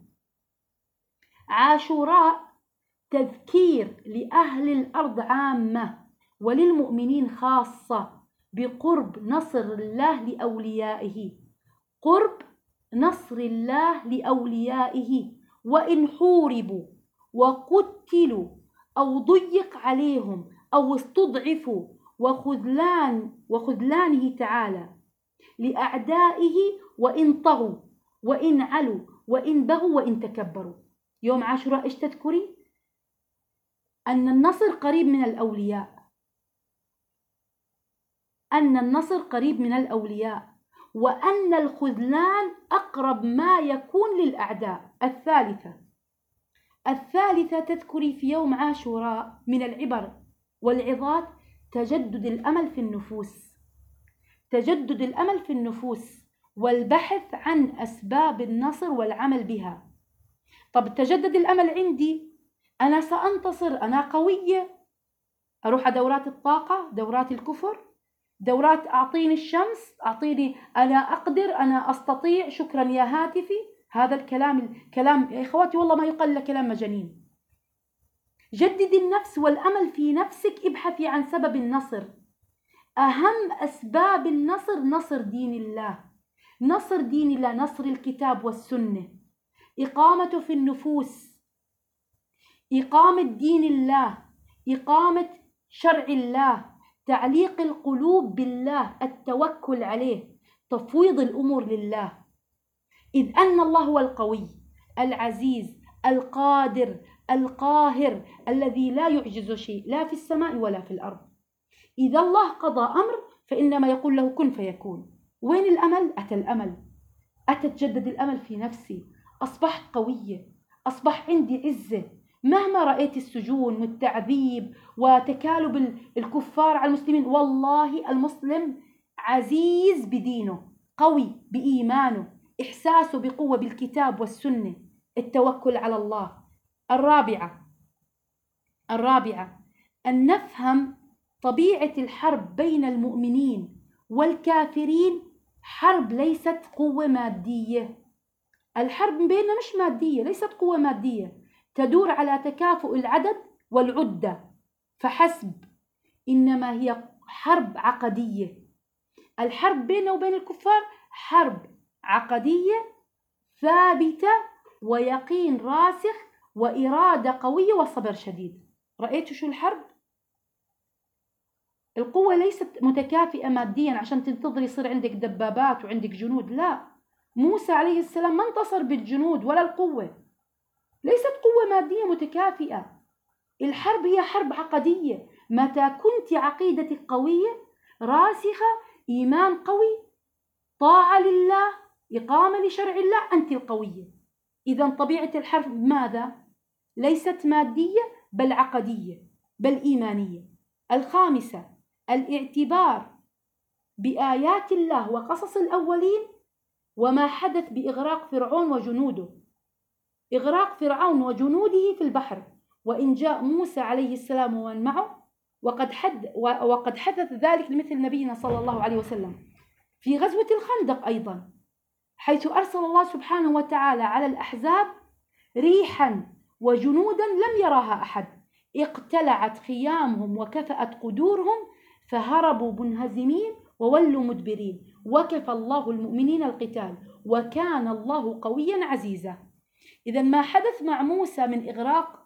عاشوراء تذكير لأهل الأرض عامة وللمؤمنين خاصة بقرب نصر الله لأوليائه، قرب نصر الله لأوليائه، وإن حوربوا وقتلوا أو ضيق عليهم أو استضعفوا، وخذلان وخذلانه تعالى لأعدائه، وإن طغوا وإن علوا وإن بغوا وإن تكبروا. يوم عاشوراء إيش تذكري؟ أن النصر قريب من الأولياء، أن النصر قريب من الأولياء، وأن الخذلان أقرب ما يكون للأعداء. الثالثة الثالثة تذكري في يوم عاشوراء من العبر والعظات تجدد الأمل في النفوس، تجدد الأمل في النفوس والبحث عن أسباب النصر والعمل بها. طب تجدد الأمل عندي، أنا سأنتصر، أنا قوية، أروح على دورات الطاقة، دورات الكفر، دورات أعطيني الشمس، أعطيني أنا أقدر، أنا أستطيع، شكرا يا هاتفي. هذا الكلام الكلام يا إخواتي والله ما يقال له كلام مجانين. جددي النفس والأمل في نفسك، ابحثي عن سبب النصر. أهم أسباب النصر نصر دين الله، نصر دين الله، نصر الكتاب والسنة، إقامته في النفوس، إقامة دين الله، إقامة شرع الله، تعليق القلوب بالله، التوكل عليه، تفويض الأمور لله. إذ أن الله هو القوي العزيز القادر القاهر الذي لا يعجز شيء لا في السماء ولا في الأرض. إذا الله قضى أمر فإنما يقول له كن فيكون. وين الأمل؟ أتى الأمل، أتى تجدد الأمل في نفسي، أصبحت قوية، أصبح عندي عزة. مهما رأيت السجون والتعذيب وتكالب الكفار على المسلمين، والله المسلم عزيز بدينه، قوي بإيمانه، إحساسه بقوة بالكتاب والسنة، التوكل على الله. الرابعة الرابعة أن نفهم طبيعة الحرب بين المؤمنين والكافرين. حرب ليست قوة مادية، الحرب بيننا مش مادية، ليست قوة مادية تدور على تكافؤ العدد والعدة فحسب، إنما هي حرب عقدية. الحرب بيننا وبين الكفار حرب عقدية ثابتة ويقين راسخ وإرادة قوية وصبر شديد. رأيتوا شو الحرب؟ القوة ليست متكافئة ماديا عشان تنتظر يصير عندك دبابات وعندك جنود، لا. موسى عليه السلام ما انتصر بالجنود ولا القوة، ليست قوة مادية متكافئة. الحرب هي حرب عقدية. متى كنت عقيدتك قوية راسخة، إيمان قوي، طاعة لله، إقامة لشرع الله، أنت القوية. إذا طبيعة الحرب ماذا؟ ليست مادية بل عقدية بل إيمانية. الخامسة الاعتبار بآيات الله وقصص الأولين وما حدث بإغراق فرعون وجنوده. إغراق فرعون وجنوده في البحر، وإن جاء موسى عليه السلام ومن معه، وقد, حد وقد حدث ذلك لمثل نبينا صلى الله عليه وسلم في غزوة الخندق أيضا، حيث أرسل الله سبحانه وتعالى على الأحزاب ريحا وجنودا لم يراها أحد، اقتلعت خيامهم وكفأت قدورهم فهربوا منهزمين وولوا مدبرين، وكفى الله المؤمنين القتال وكان الله قويا عزيزا. إذا ما حدث مع موسى من إغراق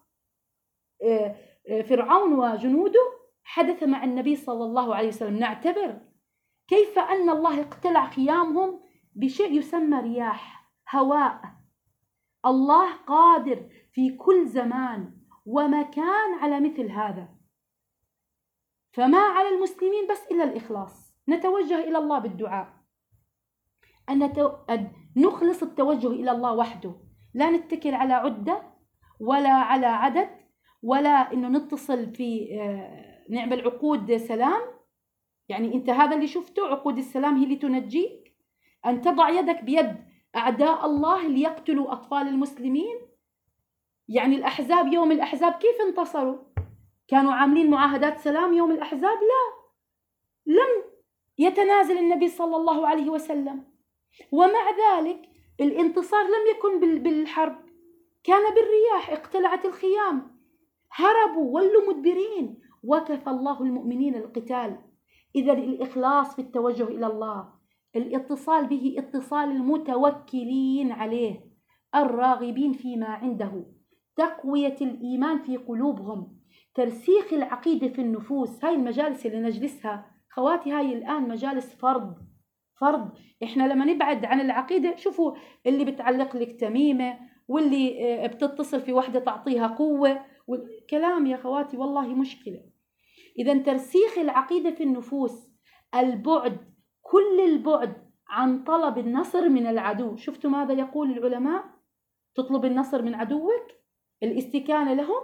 فرعون وجنوده حدث مع النبي صلى الله عليه وسلم. نعتبر كيف أن الله اقتلع خيامهم بشيء يسمى رياح، هواء. الله قادر في كل زمان ومكان على مثل هذا. فما على المسلمين بس إلا الإخلاص، نتوجه إلى الله بالدعاء، أن نخلص التوجه إلى الله وحده، لا نتكل على عدة ولا على عدد، ولا إنه نتصل في نعمل عقود سلام. يعني أنت هذا اللي شفته، عقود السلام هي اللي تنجيك؟ أن تضع يدك بيد أعداء الله اللي يقتلوا أطفال المسلمين؟ يعني الأحزاب يوم الأحزاب كيف انتصروا؟ كانوا عاملين معاهدات سلام يوم الأحزاب؟ لا، لم يتنازل النبي صلى الله عليه وسلم، ومع ذلك الانتصار لم يكن بالحرب، كان بالرياح، اقتلعت الخيام، هربوا ولوا مدبرين، وكفى الله المؤمنين القتال. إذا الإخلاص في التوجه إلى الله، الاتصال به اتصال المتوكلين عليه الراغبين فيما عنده، تقوية الإيمان في قلوبهم، ترسيخ العقيدة في النفوس. هاي المجالس اللي نجلسها خواتي، هاي الآن مجالس فرض فرض. إحنا لما نبعد عن العقيدة، شوفوا اللي بتعلق لك تميمة، واللي بتتصل في وحدة تعطيها قوة، والكلام يا خواتي والله مشكلة. إذا ترسيخ العقيدة في النفوس، البعد كل البعد عن طلب النصر من العدو. شفتوا ماذا يقول العلماء؟ تطلب النصر من عدوك، الاستكانة لهم.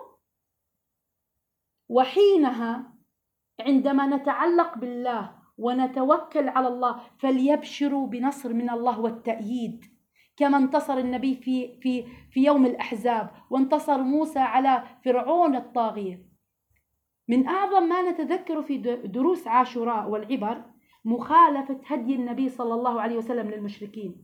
وحينها عندما نتعلق بالله ونتوكل على الله فليبشروا بنصر من الله والتأييد، كما انتصر النبي في في في يوم الأحزاب، وانتصر موسى على فرعون الطاغية. من أعظم ما نتذكر في دروس عاشوراء والعبر مخالفة هدي النبي صلى الله عليه وسلم للمشركين،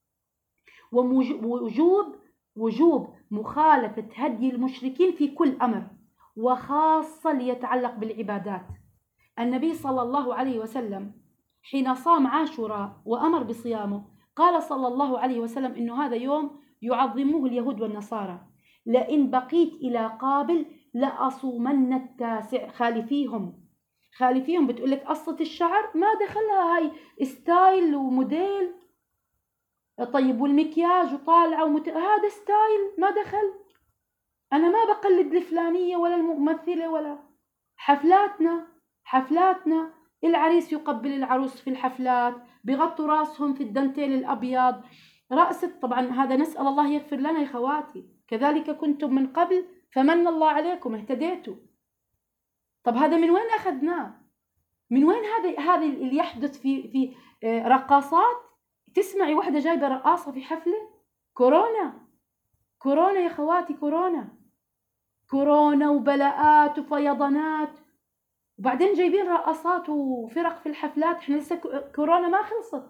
ووجوب وجوب مخالفة هدي المشركين في كل أمر، وخاصة ليتعلق بالعبادات. النبي صلى الله عليه وسلم حين صام عاشوراء وأمر بصيامه قال صلى الله عليه وسلم إنه هذا يوم يعظموه اليهود والنصارى، لئن بقيت إلى قابل لأصومن التاسع. خالفيهم خالفيهم بتقولك قصة الشعر ما دخلها، هاي ستايل وموديل. طيب والمكياج وطالعة ومت... هذا ستايل ما دخل. أنا ما بقلد الفلانية ولا الممثلة ولا حفلاتنا. حفلاتنا العريس يقبل العروس في الحفلات، بغطوا راسهم في الدنتيل الأبيض، رأس طبعا هذا نسأل الله يغفر لنا يا خواتي، كذلك كنتم من قبل فمن الله عليكم اهتديتوا. طب هذا من وين أخذناه؟ من وين هذا هذا اللي يحدث في في رقاصات؟ تسمعي واحدة جايبة رقاصة في حفلة؟ كورونا كورونا يا خواتي، كورونا كورونا وبلاءات وفيضانات، وبعدين جايبين رقصات وفرق في الحفلات. احنا لسه كورونا ما خلصت.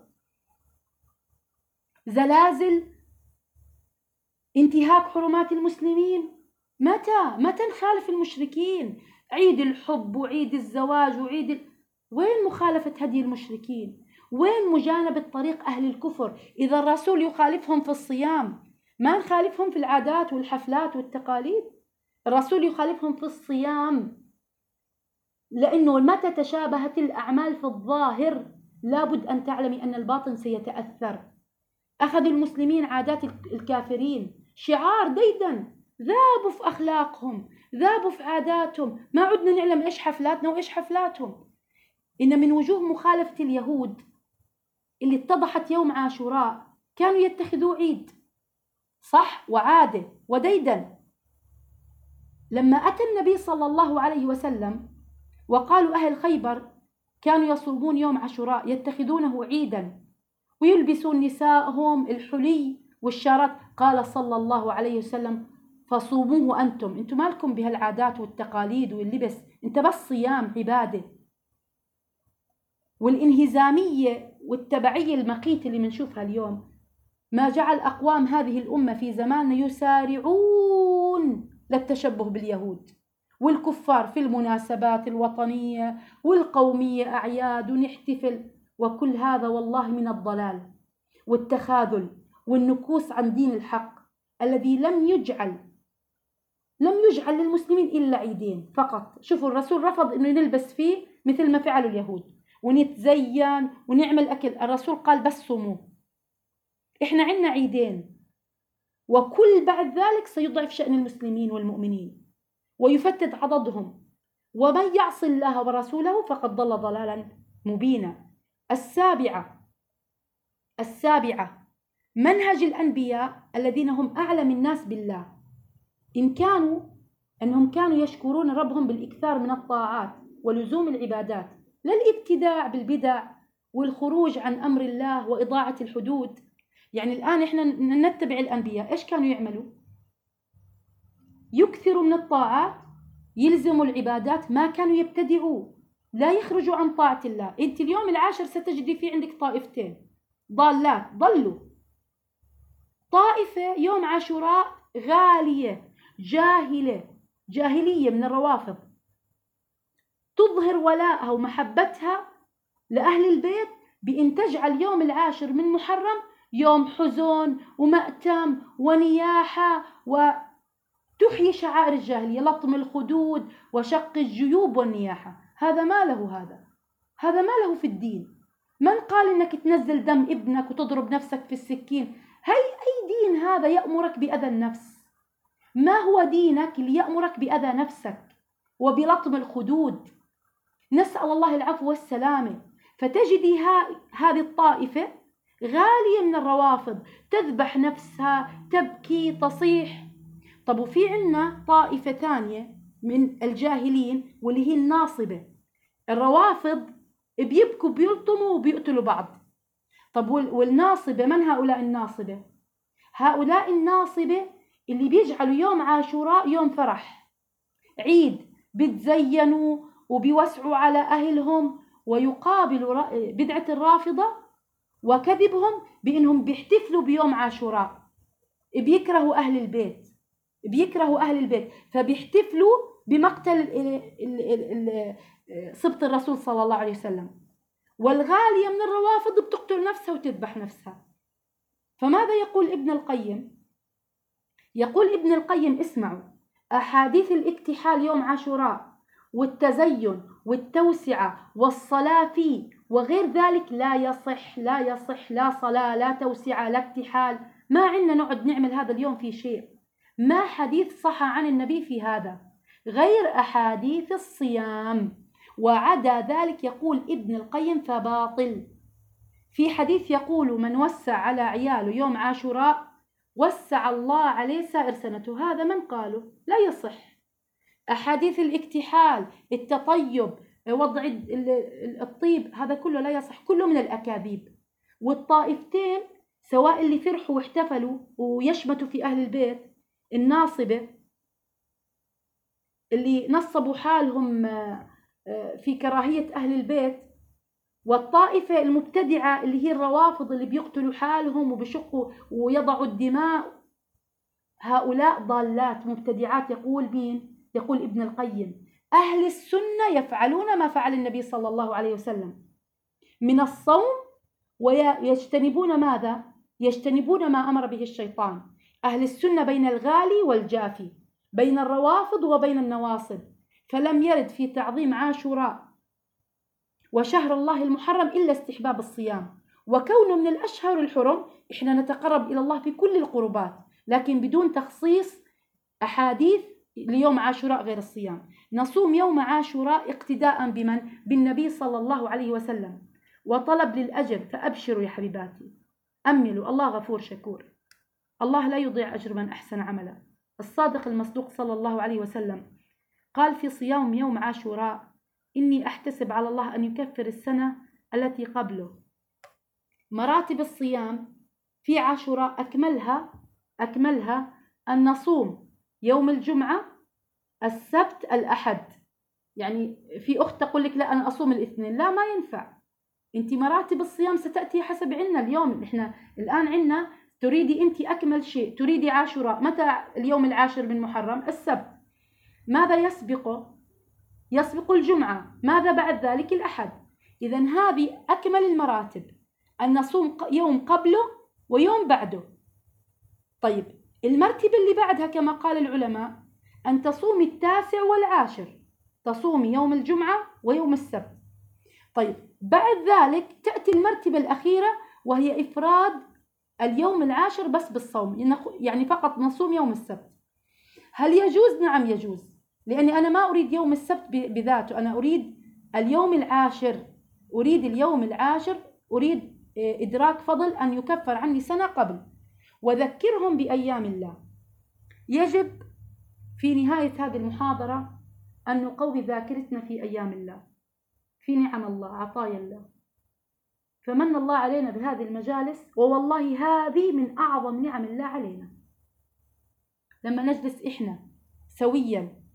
زلازل، انتهاك حرمات المسلمين. متى متى نخالف المشركين؟ عيد الحب وعيد الزواج وعيد ال... وين مخالفة هدي المشركين؟ وين مجانبة طريق أهل الكفر؟ إذا الرسول يخالفهم في الصيام ما نخالفهم في العادات والحفلات والتقاليد؟ الرسول يخالفهم في الصيام، لأنه متى تشابهت الأعمال في الظاهر لابد أن تعلمي أن الباطن سيتأثر. أخذوا المسلمين عادات الكافرين، شعار ديدن، ذابوا في أخلاقهم، ذابوا في عاداتهم، ما عدنا نعلم إيش حفلاتنا وإيش حفلاتهم. إن من وجوه مخالفة اليهود اللي اتضحت يوم عاشوراء كانوا يتخذوا عيد صح وعادة وديدن. لما أتى النبي صلى الله عليه وسلم وقالوا أهل خيبر كانوا يصومون يوم عاشوراء يتخذونه عيدا ويلبسون نسائهم الحلي والشارات، قال صلى الله عليه وسلم فصوموه أنتم، أنتم مالكم بهالعادات والتقاليد واللبس، أنت بس صيام عبادة. والانهزامية والتبعية المقيتة اللي منشوفها اليوم ما جعل أقوام هذه الأمة في زماننا يسارعون للتشبه باليهود والكفار في المناسبات الوطنية والقومية، أعياد ونحتفل، وكل هذا والله من الضلال والتخاذل والنكوص عن دين الحق الذي لم يجعل لم يجعل للمسلمين إلا عيدين فقط. شوفوا الرسول رفض إنه نلبس فيه مثل ما فعلوا اليهود ونتزين ونعمل أكل، الرسول قال بس صوموه. إحنا عنا عيدين، وكل بعد ذلك سيضعف شأن المسلمين والمؤمنين ويفتت عضدهم، ومن يعص الله ورسوله فقد ضل ضلالا مبينا. السابعة السابعة منهج الأنبياء الذين هم أعلم الناس بالله، إن كانوا أنهم كانوا يشكرون ربهم بالإكثار من الطاعات ولزوم العبادات، لا الابتداع بالبدع والخروج عن أمر الله وإضاعة الحدود. يعني الآن إحنا نتبع الأنبياء، إيش كانوا يعملوا؟ يكثروا من الطاعات، يلزموا العبادات، ما كانوا يبتدعوا، لا يخرجوا عن طاعة الله. أنت اليوم العاشر ستجدي في عندك طائفتين ضالات ضلوا. طائفة يوم عاشوراء غالية جاهلة جاهلية من الروافض تظهر ولاءها ومحبتها لأهل البيت بأن تجعل يوم العاشر من محرم يوم حزن ومأتم ونياحة، وتحيي شعائر الجاهلية، لطم الخدود وشق الجيوب والنياحة. هذا ما له هذا هذا ما له في الدين. من قال إنك تنزل دم ابنك وتضرب نفسك في السكين؟ هي أي دين هذا يأمرك بأذى النفس؟ ما هو دينك اللي يأمرك بأذى نفسك وبلطم الخدود؟ نسأل الله العفو والسلامة. فتجدي هذه الطائفة غالية من الروافض تذبح نفسها، تبكي، تصيح. طب وفي عنا طائفة ثانية من الجاهلين واللي هي الناصبة. الروافض بيبكوا بيلطموا وبيقتلوا بعض. طب والناصبة من هؤلاء الناصبة؟ هؤلاء الناصبة اللي بيجعلوا يوم عاشوراء يوم فرح عيد، بتزينوا وبيوسعوا على أهلهم، ويقابلوا بدعة الرافضة وكذبهم بأنهم بيحتفلوا بيوم عاشوراء. بيكرهوا أهل البيت بيكرهوا أهل البيت فبيحتفلوا بمقتل سبط الرسول صلى الله عليه وسلم. والغالية من الروافض بتقتل نفسها وتذبح نفسها. فماذا يقول ابن القيم؟ يقول ابن القيم اسمعوا: أحاديث الاكتحال يوم عاشوراء والتزين والتوسعة والصلاة فيه وغير ذلك لا يصح لا يصح لا صلاة لا توسعة لا اكتحال. ما عندنا نقعد نعمل هذا اليوم في شيء، ما حديث صح عن النبي في هذا غير أحاديث الصيام. وعدا ذلك يقول ابن القيم فباطل. في حديث يقول من وسع على عياله يوم عاشوراء وسع الله عليه سائر سنته، هذا من قاله؟ لا يصح. أحاديث الاكتحال، التطيب، وضع الطيب، هذا كله لا يصح، كله من الأكاذيب. والطائفتين سواء اللي فرحوا واحتفلوا ويشمتوا في أهل البيت، الناصبة اللي نصبوا حالهم في كراهية أهل البيت، والطائفة المبتدعة اللي هي الروافض اللي بيقتلوا حالهم وبيشقوا ويضعوا الدماء، هؤلاء ضالات مبتدعات. يقول مين؟ يقول ابن القيم أهل السنة يفعلون ما فعل النبي صلى الله عليه وسلم من الصوم، ويجتنبون ماذا؟ يجتنبون ما أمر به الشيطان. أهل السنة بين الغالي والجافي، بين الروافض وبين النواصب. فلم يرد في تعظيم عاشوراء وشهر الله المحرم إلا استحباب الصيام، وكونه من الأشهر الحرم إحنا نتقرب إلى الله في كل القربات، لكن بدون تخصيص أحاديث ليوم عاشوراء غير الصيام. نصوم يوم عاشوراء اقتداء بمن؟ بالنبي صلى الله عليه وسلم، وطلب للأجر. فأبشروا يا حبيباتي، أملوا، الله غفور شكور، الله لا يضيع أجر من أحسن عملا. الصادق المصدوق صلى الله عليه وسلم قال في صيام يوم عاشوراء إني أحتسب على الله أن يكفر السنة التي قبله. مراتب الصيام في عاشوراء أكملها أكملها أن نصوم يوم الجمعة، السبت، الأحد. يعني في أخت تقول لك لا أنا أصوم الاثنين، لا، ما ينفع. أنت مراتب الصيام ستأتي حسب عنا اليوم. إحنا الآن عنا تريدي أنت أكمل شيء، تريدي عاشوراء متى؟ اليوم العاشر من محرم، السبت. ماذا يسبقه؟ يسبق الجمعة. ماذا بعد ذلك؟ الأحد. إذن هذه أكمل المراتب، أن نصوم يوم قبله ويوم بعده. طيب المرتبة اللي بعدها كما قال العلماء أن تصومي التاسع والعاشر، تصومي يوم الجمعة ويوم السبت. طيب بعد ذلك تأتي المرتبة الأخيرة وهي إفراد اليوم العاشر بس بالصوم، يعني فقط نصوم يوم السبت. هل يجوز؟ نعم يجوز، لأني أنا ما أريد يوم السبت بذاته، أنا أريد اليوم العاشر، أريد اليوم العاشر، أريد إدراك فضل أن يكفر عني سنة قبل. وذكرهم بأيام الله. يجب في نهاية هذه المحاضرة أن نقوي ذاكرتنا في أيام الله، في نعم الله، عطايا الله. فمن الله علينا بهذه المجالس، ووالله هذه من أعظم نعم الله علينا، لما نجلس إحنا سويا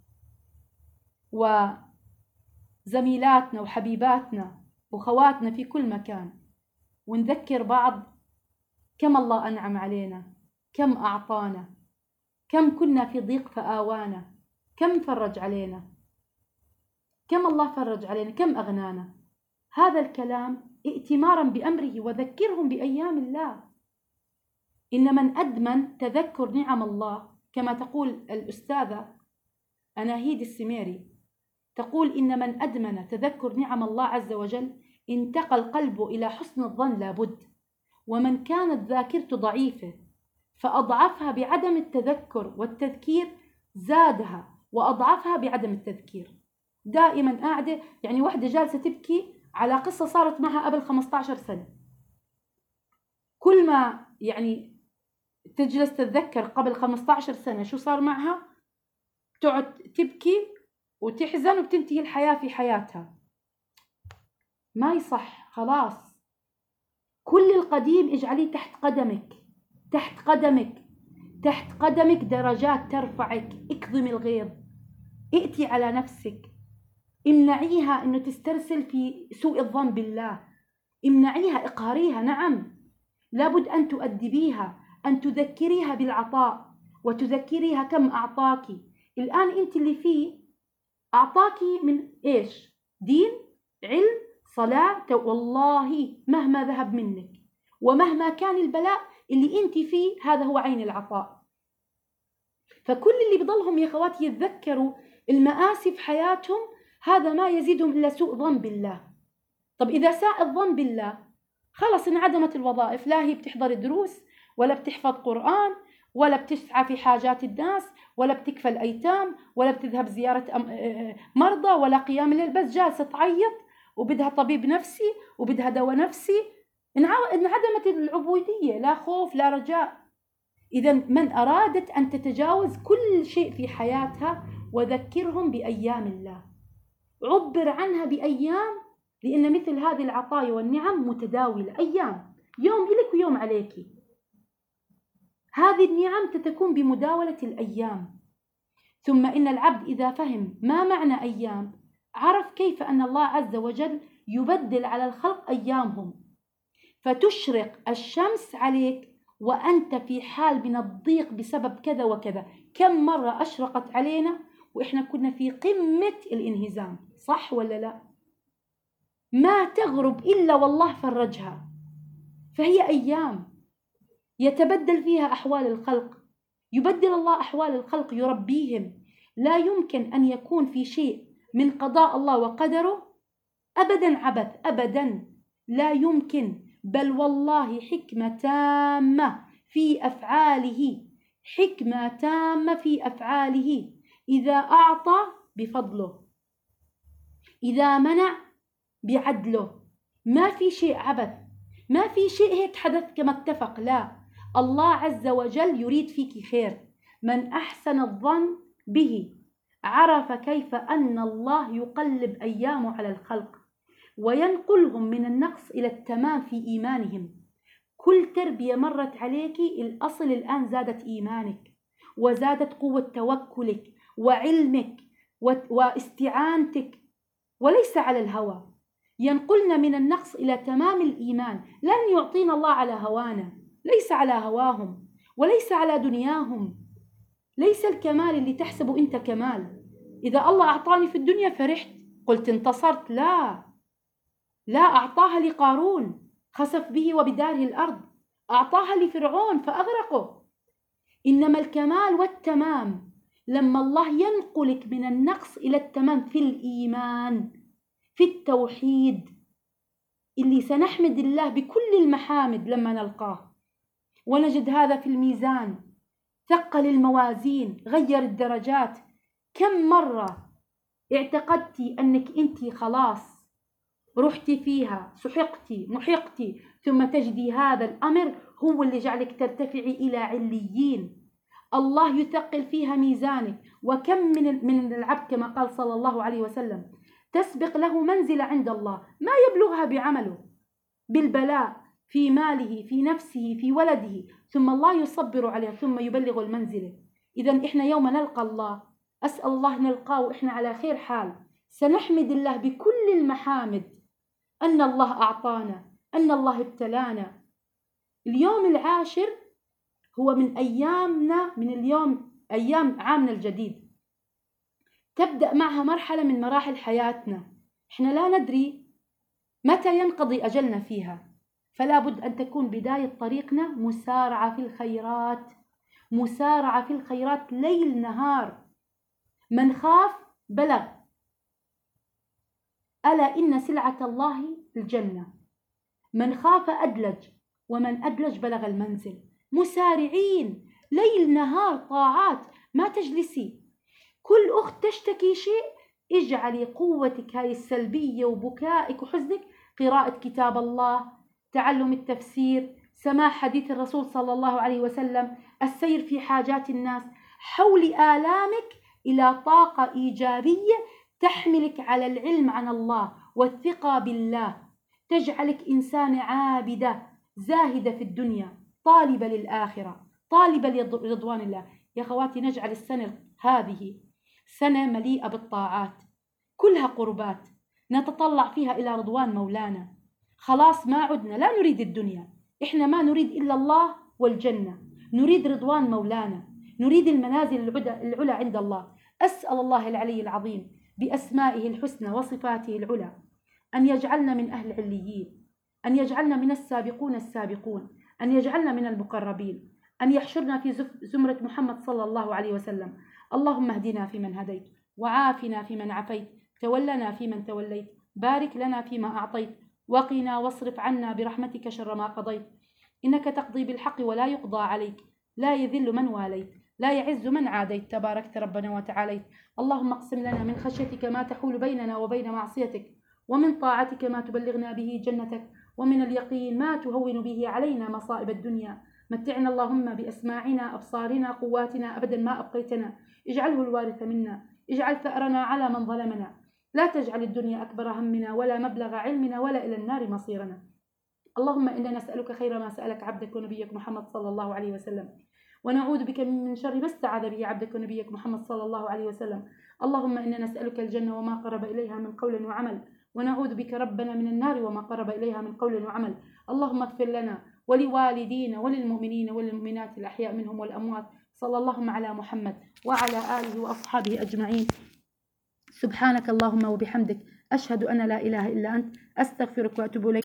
وزميلاتنا وحبيباتنا وخواتنا في كل مكان، ونذكر بعض كم الله أنعم علينا، كم أعطانا، كم كنا في ضيق فآوانا، كم فرج علينا، كم الله فرج علينا، كم أغنانا. هذا الكلام ائتمارا بأمره. وذكرهم بأيام الله. إن من أدمن تذكر نعم الله، كما تقول الأستاذة أناهيد السميري، تقول إن من أدمن تذكر نعم الله عز وجل انتقل قلبه إلى حسن الظن لابد. ومن كانت ذاكرته ضعيفة فأضعفها بعدم التذكر والتذكير زادها، وأضعفها بعدم التذكير. دائما قاعدة، يعني واحدة جالسة تبكي على قصة صارت معها قبل خمسة عشر سنة، كل ما يعني تجلس تتذكر قبل خمسة عشر سنة شو صار معها، تقعد تبكي وتحزن وبتنتهي الحياة في حياتها. ما يصح، خلاص. كل القديم اجعليه تحت قدمك، تحت قدمك، تحت قدمك درجات ترفعك. اكظمي الغيظ، ائتي على نفسك، امنعيها انه تسترسل في سوء الظن بالله، امنعيها، اقهريها. نعم لابد ان تؤدبيها، ان تذكريها بالعطاء، وتذكريها كم اعطاكي. الان انت اللي فيه اعطاكي من ايش؟ دين، علم، صلاة. والله مهما ذهب منك ومهما كان البلاء اللي انت فيه، هذا هو عين العطاء. فكل اللي بضلهم يا خواتي يتذكروا المآسي في حياتهم، هذا ما يزيدهم إلا سوء ظن بالله. طب إذا ساء الظن بالله، خلص انعدمت الوظائف، لا هي بتحضر دروس ولا بتحفظ قرآن ولا بتسعى في حاجات الناس، ولا بتكفل أيتام، ولا بتذهب زيارة مرضى، ولا قيام الليل، بس جالسة تعيط وبدها طبيب نفسي وبدها دواء نفسي. انعدمت العبودية، لا خوف لا رجاء. إذا من أرادت أن تتجاوز كل شيء في حياتها وذكرهم بأيام الله، عبر عنها بأيام، لأن مثل هذه العطايا والنعم متداولة، أيام، يوم إليك ويوم عليك. هذه النعم تتكون بمداولة الأيام. ثم إن العبد إذا فهم ما معنى أيام عرف كيف أن الله عز وجل يبدل على الخلق أيامهم، فتشرق الشمس عليك وأنت في حال من الضيق بسبب كذا وكذا. كم مرة أشرقت علينا وإحنا كنا في قمة الانهزام، صح ولا لا؟ ما تغرب إلا والله فرجها. فهي أيام يتبدل فيها أحوال الخلق، يبدل الله أحوال الخلق، يربيهم. لا يمكن أن يكون في شيء من قضاء الله وقدره أبدا عبث، أبدا لا يمكن. بل والله حكمة تامة في أفعاله، حكمة تامة في أفعاله. إذا أعطى بفضله، إذا منع بعدله، ما في شيء عبث، ما في شيء هيك حدث كما اتفق، لا. الله عز وجل يريد فيك خير. من أحسن الظن به عرف كيف أن الله يقلب أيامه على الخلق وينقلهم من النقص إلى التمام في إيمانهم. كل تربية مرت عليك الأصل الآن زادت إيمانك، وزادت قوة توكلك وعلمك واستعانتك، وليس على الهوى. ينقلنا من النقص إلى تمام الإيمان. لن يعطينا الله على هوانا، ليس على هواهم وليس على دنياهم. ليس الكمال اللي تحسبه أنت كمال. إذا الله أعطاني في الدنيا فرحت قلت انتصرت، لا لا. أعطاها لقارون خسف به وبداره الأرض، أعطاها لفرعون فأغرقه. إنما الكمال والتمام لما الله ينقلك من النقص إلى التمام في الإيمان، في التوحيد اللي سنحمد الله بكل المحامد لما نلقاه ونجد هذا في الميزان، ثقل الموازين، غير الدرجات. كم مرة اعتقدتي أنك أنت خلاص رحتي فيها، سحقتي محقتي، ثم تجدي هذا الأمر هو اللي جعلك ترتفعي إلى عليين. الله يثقل فيها ميزانك. وكم من من العبد كما قال صلى الله عليه وسلم تسبق له منزلة عند الله ما يبلغها بعمله، بالبلاء في ماله، في نفسه، في ولده، ثم الله يصبر عليه ثم يبلغ المنزلة. إذا إحنا يوم نلقى الله، أسأل الله نلقاه وإحنا على خير حال، سنحمد الله بكل المحامد أن الله أعطانا، أن الله ابتلانا. اليوم العاشر هو من أيامنا، من اليوم أيام عامنا الجديد، تبدأ معها مرحلة من مراحل حياتنا. إحنا لا ندري متى ينقضي أجلنا فيها، فلا بد أن تكون بداية طريقنا مسارعة في الخيرات، مسارعة في الخيرات ليل نهار. من خاف بلغ، ألا إن سلعة الله الجنة. من خاف أدلج، ومن أدلج بلغ المنزل. مسارعين ليل نهار طاعات. ما تجلسي كل أخت تشتكي شيء اجعلي قوتك هاي السلبية وبكائك وحزنك قراءة كتاب الله، تعلم التفسير، سماع حديث الرسول صلى الله عليه وسلم، السير في حاجات الناس. حولي آلامك إلى طاقة إيجابية تحملك على العلم عن الله والثقة بالله، تجعلك إنسانة عابدة زاهدة في الدنيا، طالبة للآخرة، طالبة لرضوان الله. يا خواتي نجعل السنة هذه سنة مليئة بالطاعات، كلها قربات نتطلع فيها إلى رضوان مولانا. خلاص ما عدنا، لا نريد الدنيا، إحنا ما نريد إلا الله والجنة، نريد رضوان مولانا، نريد المنازل العلى عند الله. أسأل الله العلي العظيم بأسمائه الحسنى وصفاته العلى أن يجعلنا من أهل عليين، أن يجعلنا من السابقون السابقون، أن يجعلنا من المقربين، أن يحشرنا في زمرة محمد صلى الله عليه وسلم. اللهم اهدنا فيمن هديت، وعافنا فيمن عافيت، تولنا فيمن توليت، بارك لنا فيما أعطيت، وقنا واصرف عنا برحمتك شر ما قضيت، إنك تقضي بالحق ولا يقضى عليك، لا يذل من واليت، لا يعز من عاديت، تباركت ربنا وتعاليت. اللهم اقسم لنا من خشيتك ما تحول بيننا وبين معصيتك، ومن طاعتك ما تبلغنا به جنتك، ومن اليقين ما تهون به علينا مصائب الدنيا. متعنا اللهم بأسماعنا أبصارنا قواتنا أبدا ما أبقيتنا، اجعله الوارث منا، اجعل ثأرنا على من ظلمنا، لا تجعل الدنيا أكبر همنا ولا مبلغ علمنا ولا إلى النار مصيرنا. اللهم إنا نسألك خير ما سألك عبدك ونبيك محمد صلى الله عليه وسلم، ونعوذ بك من شر ما استعاذ به عبدك ونبيك محمد صلى الله عليه وسلم. اللهم إنا نسألك الجنة وما قرب إليها من قول وعمل، ونعوذ بك ربنا من النار وما قرب إليها من قول وعمل. اللهم اغفر لنا ولوالدينا وللمؤمنين والمؤمنات الأحياء منهم والأموات. صلى اللهم على محمد وعلى آله وأصحابه أجمعين. سبحانك اللهم وبحمدك، أشهد أن لا إله إلا أنت، أستغفرك وأتوب إليك.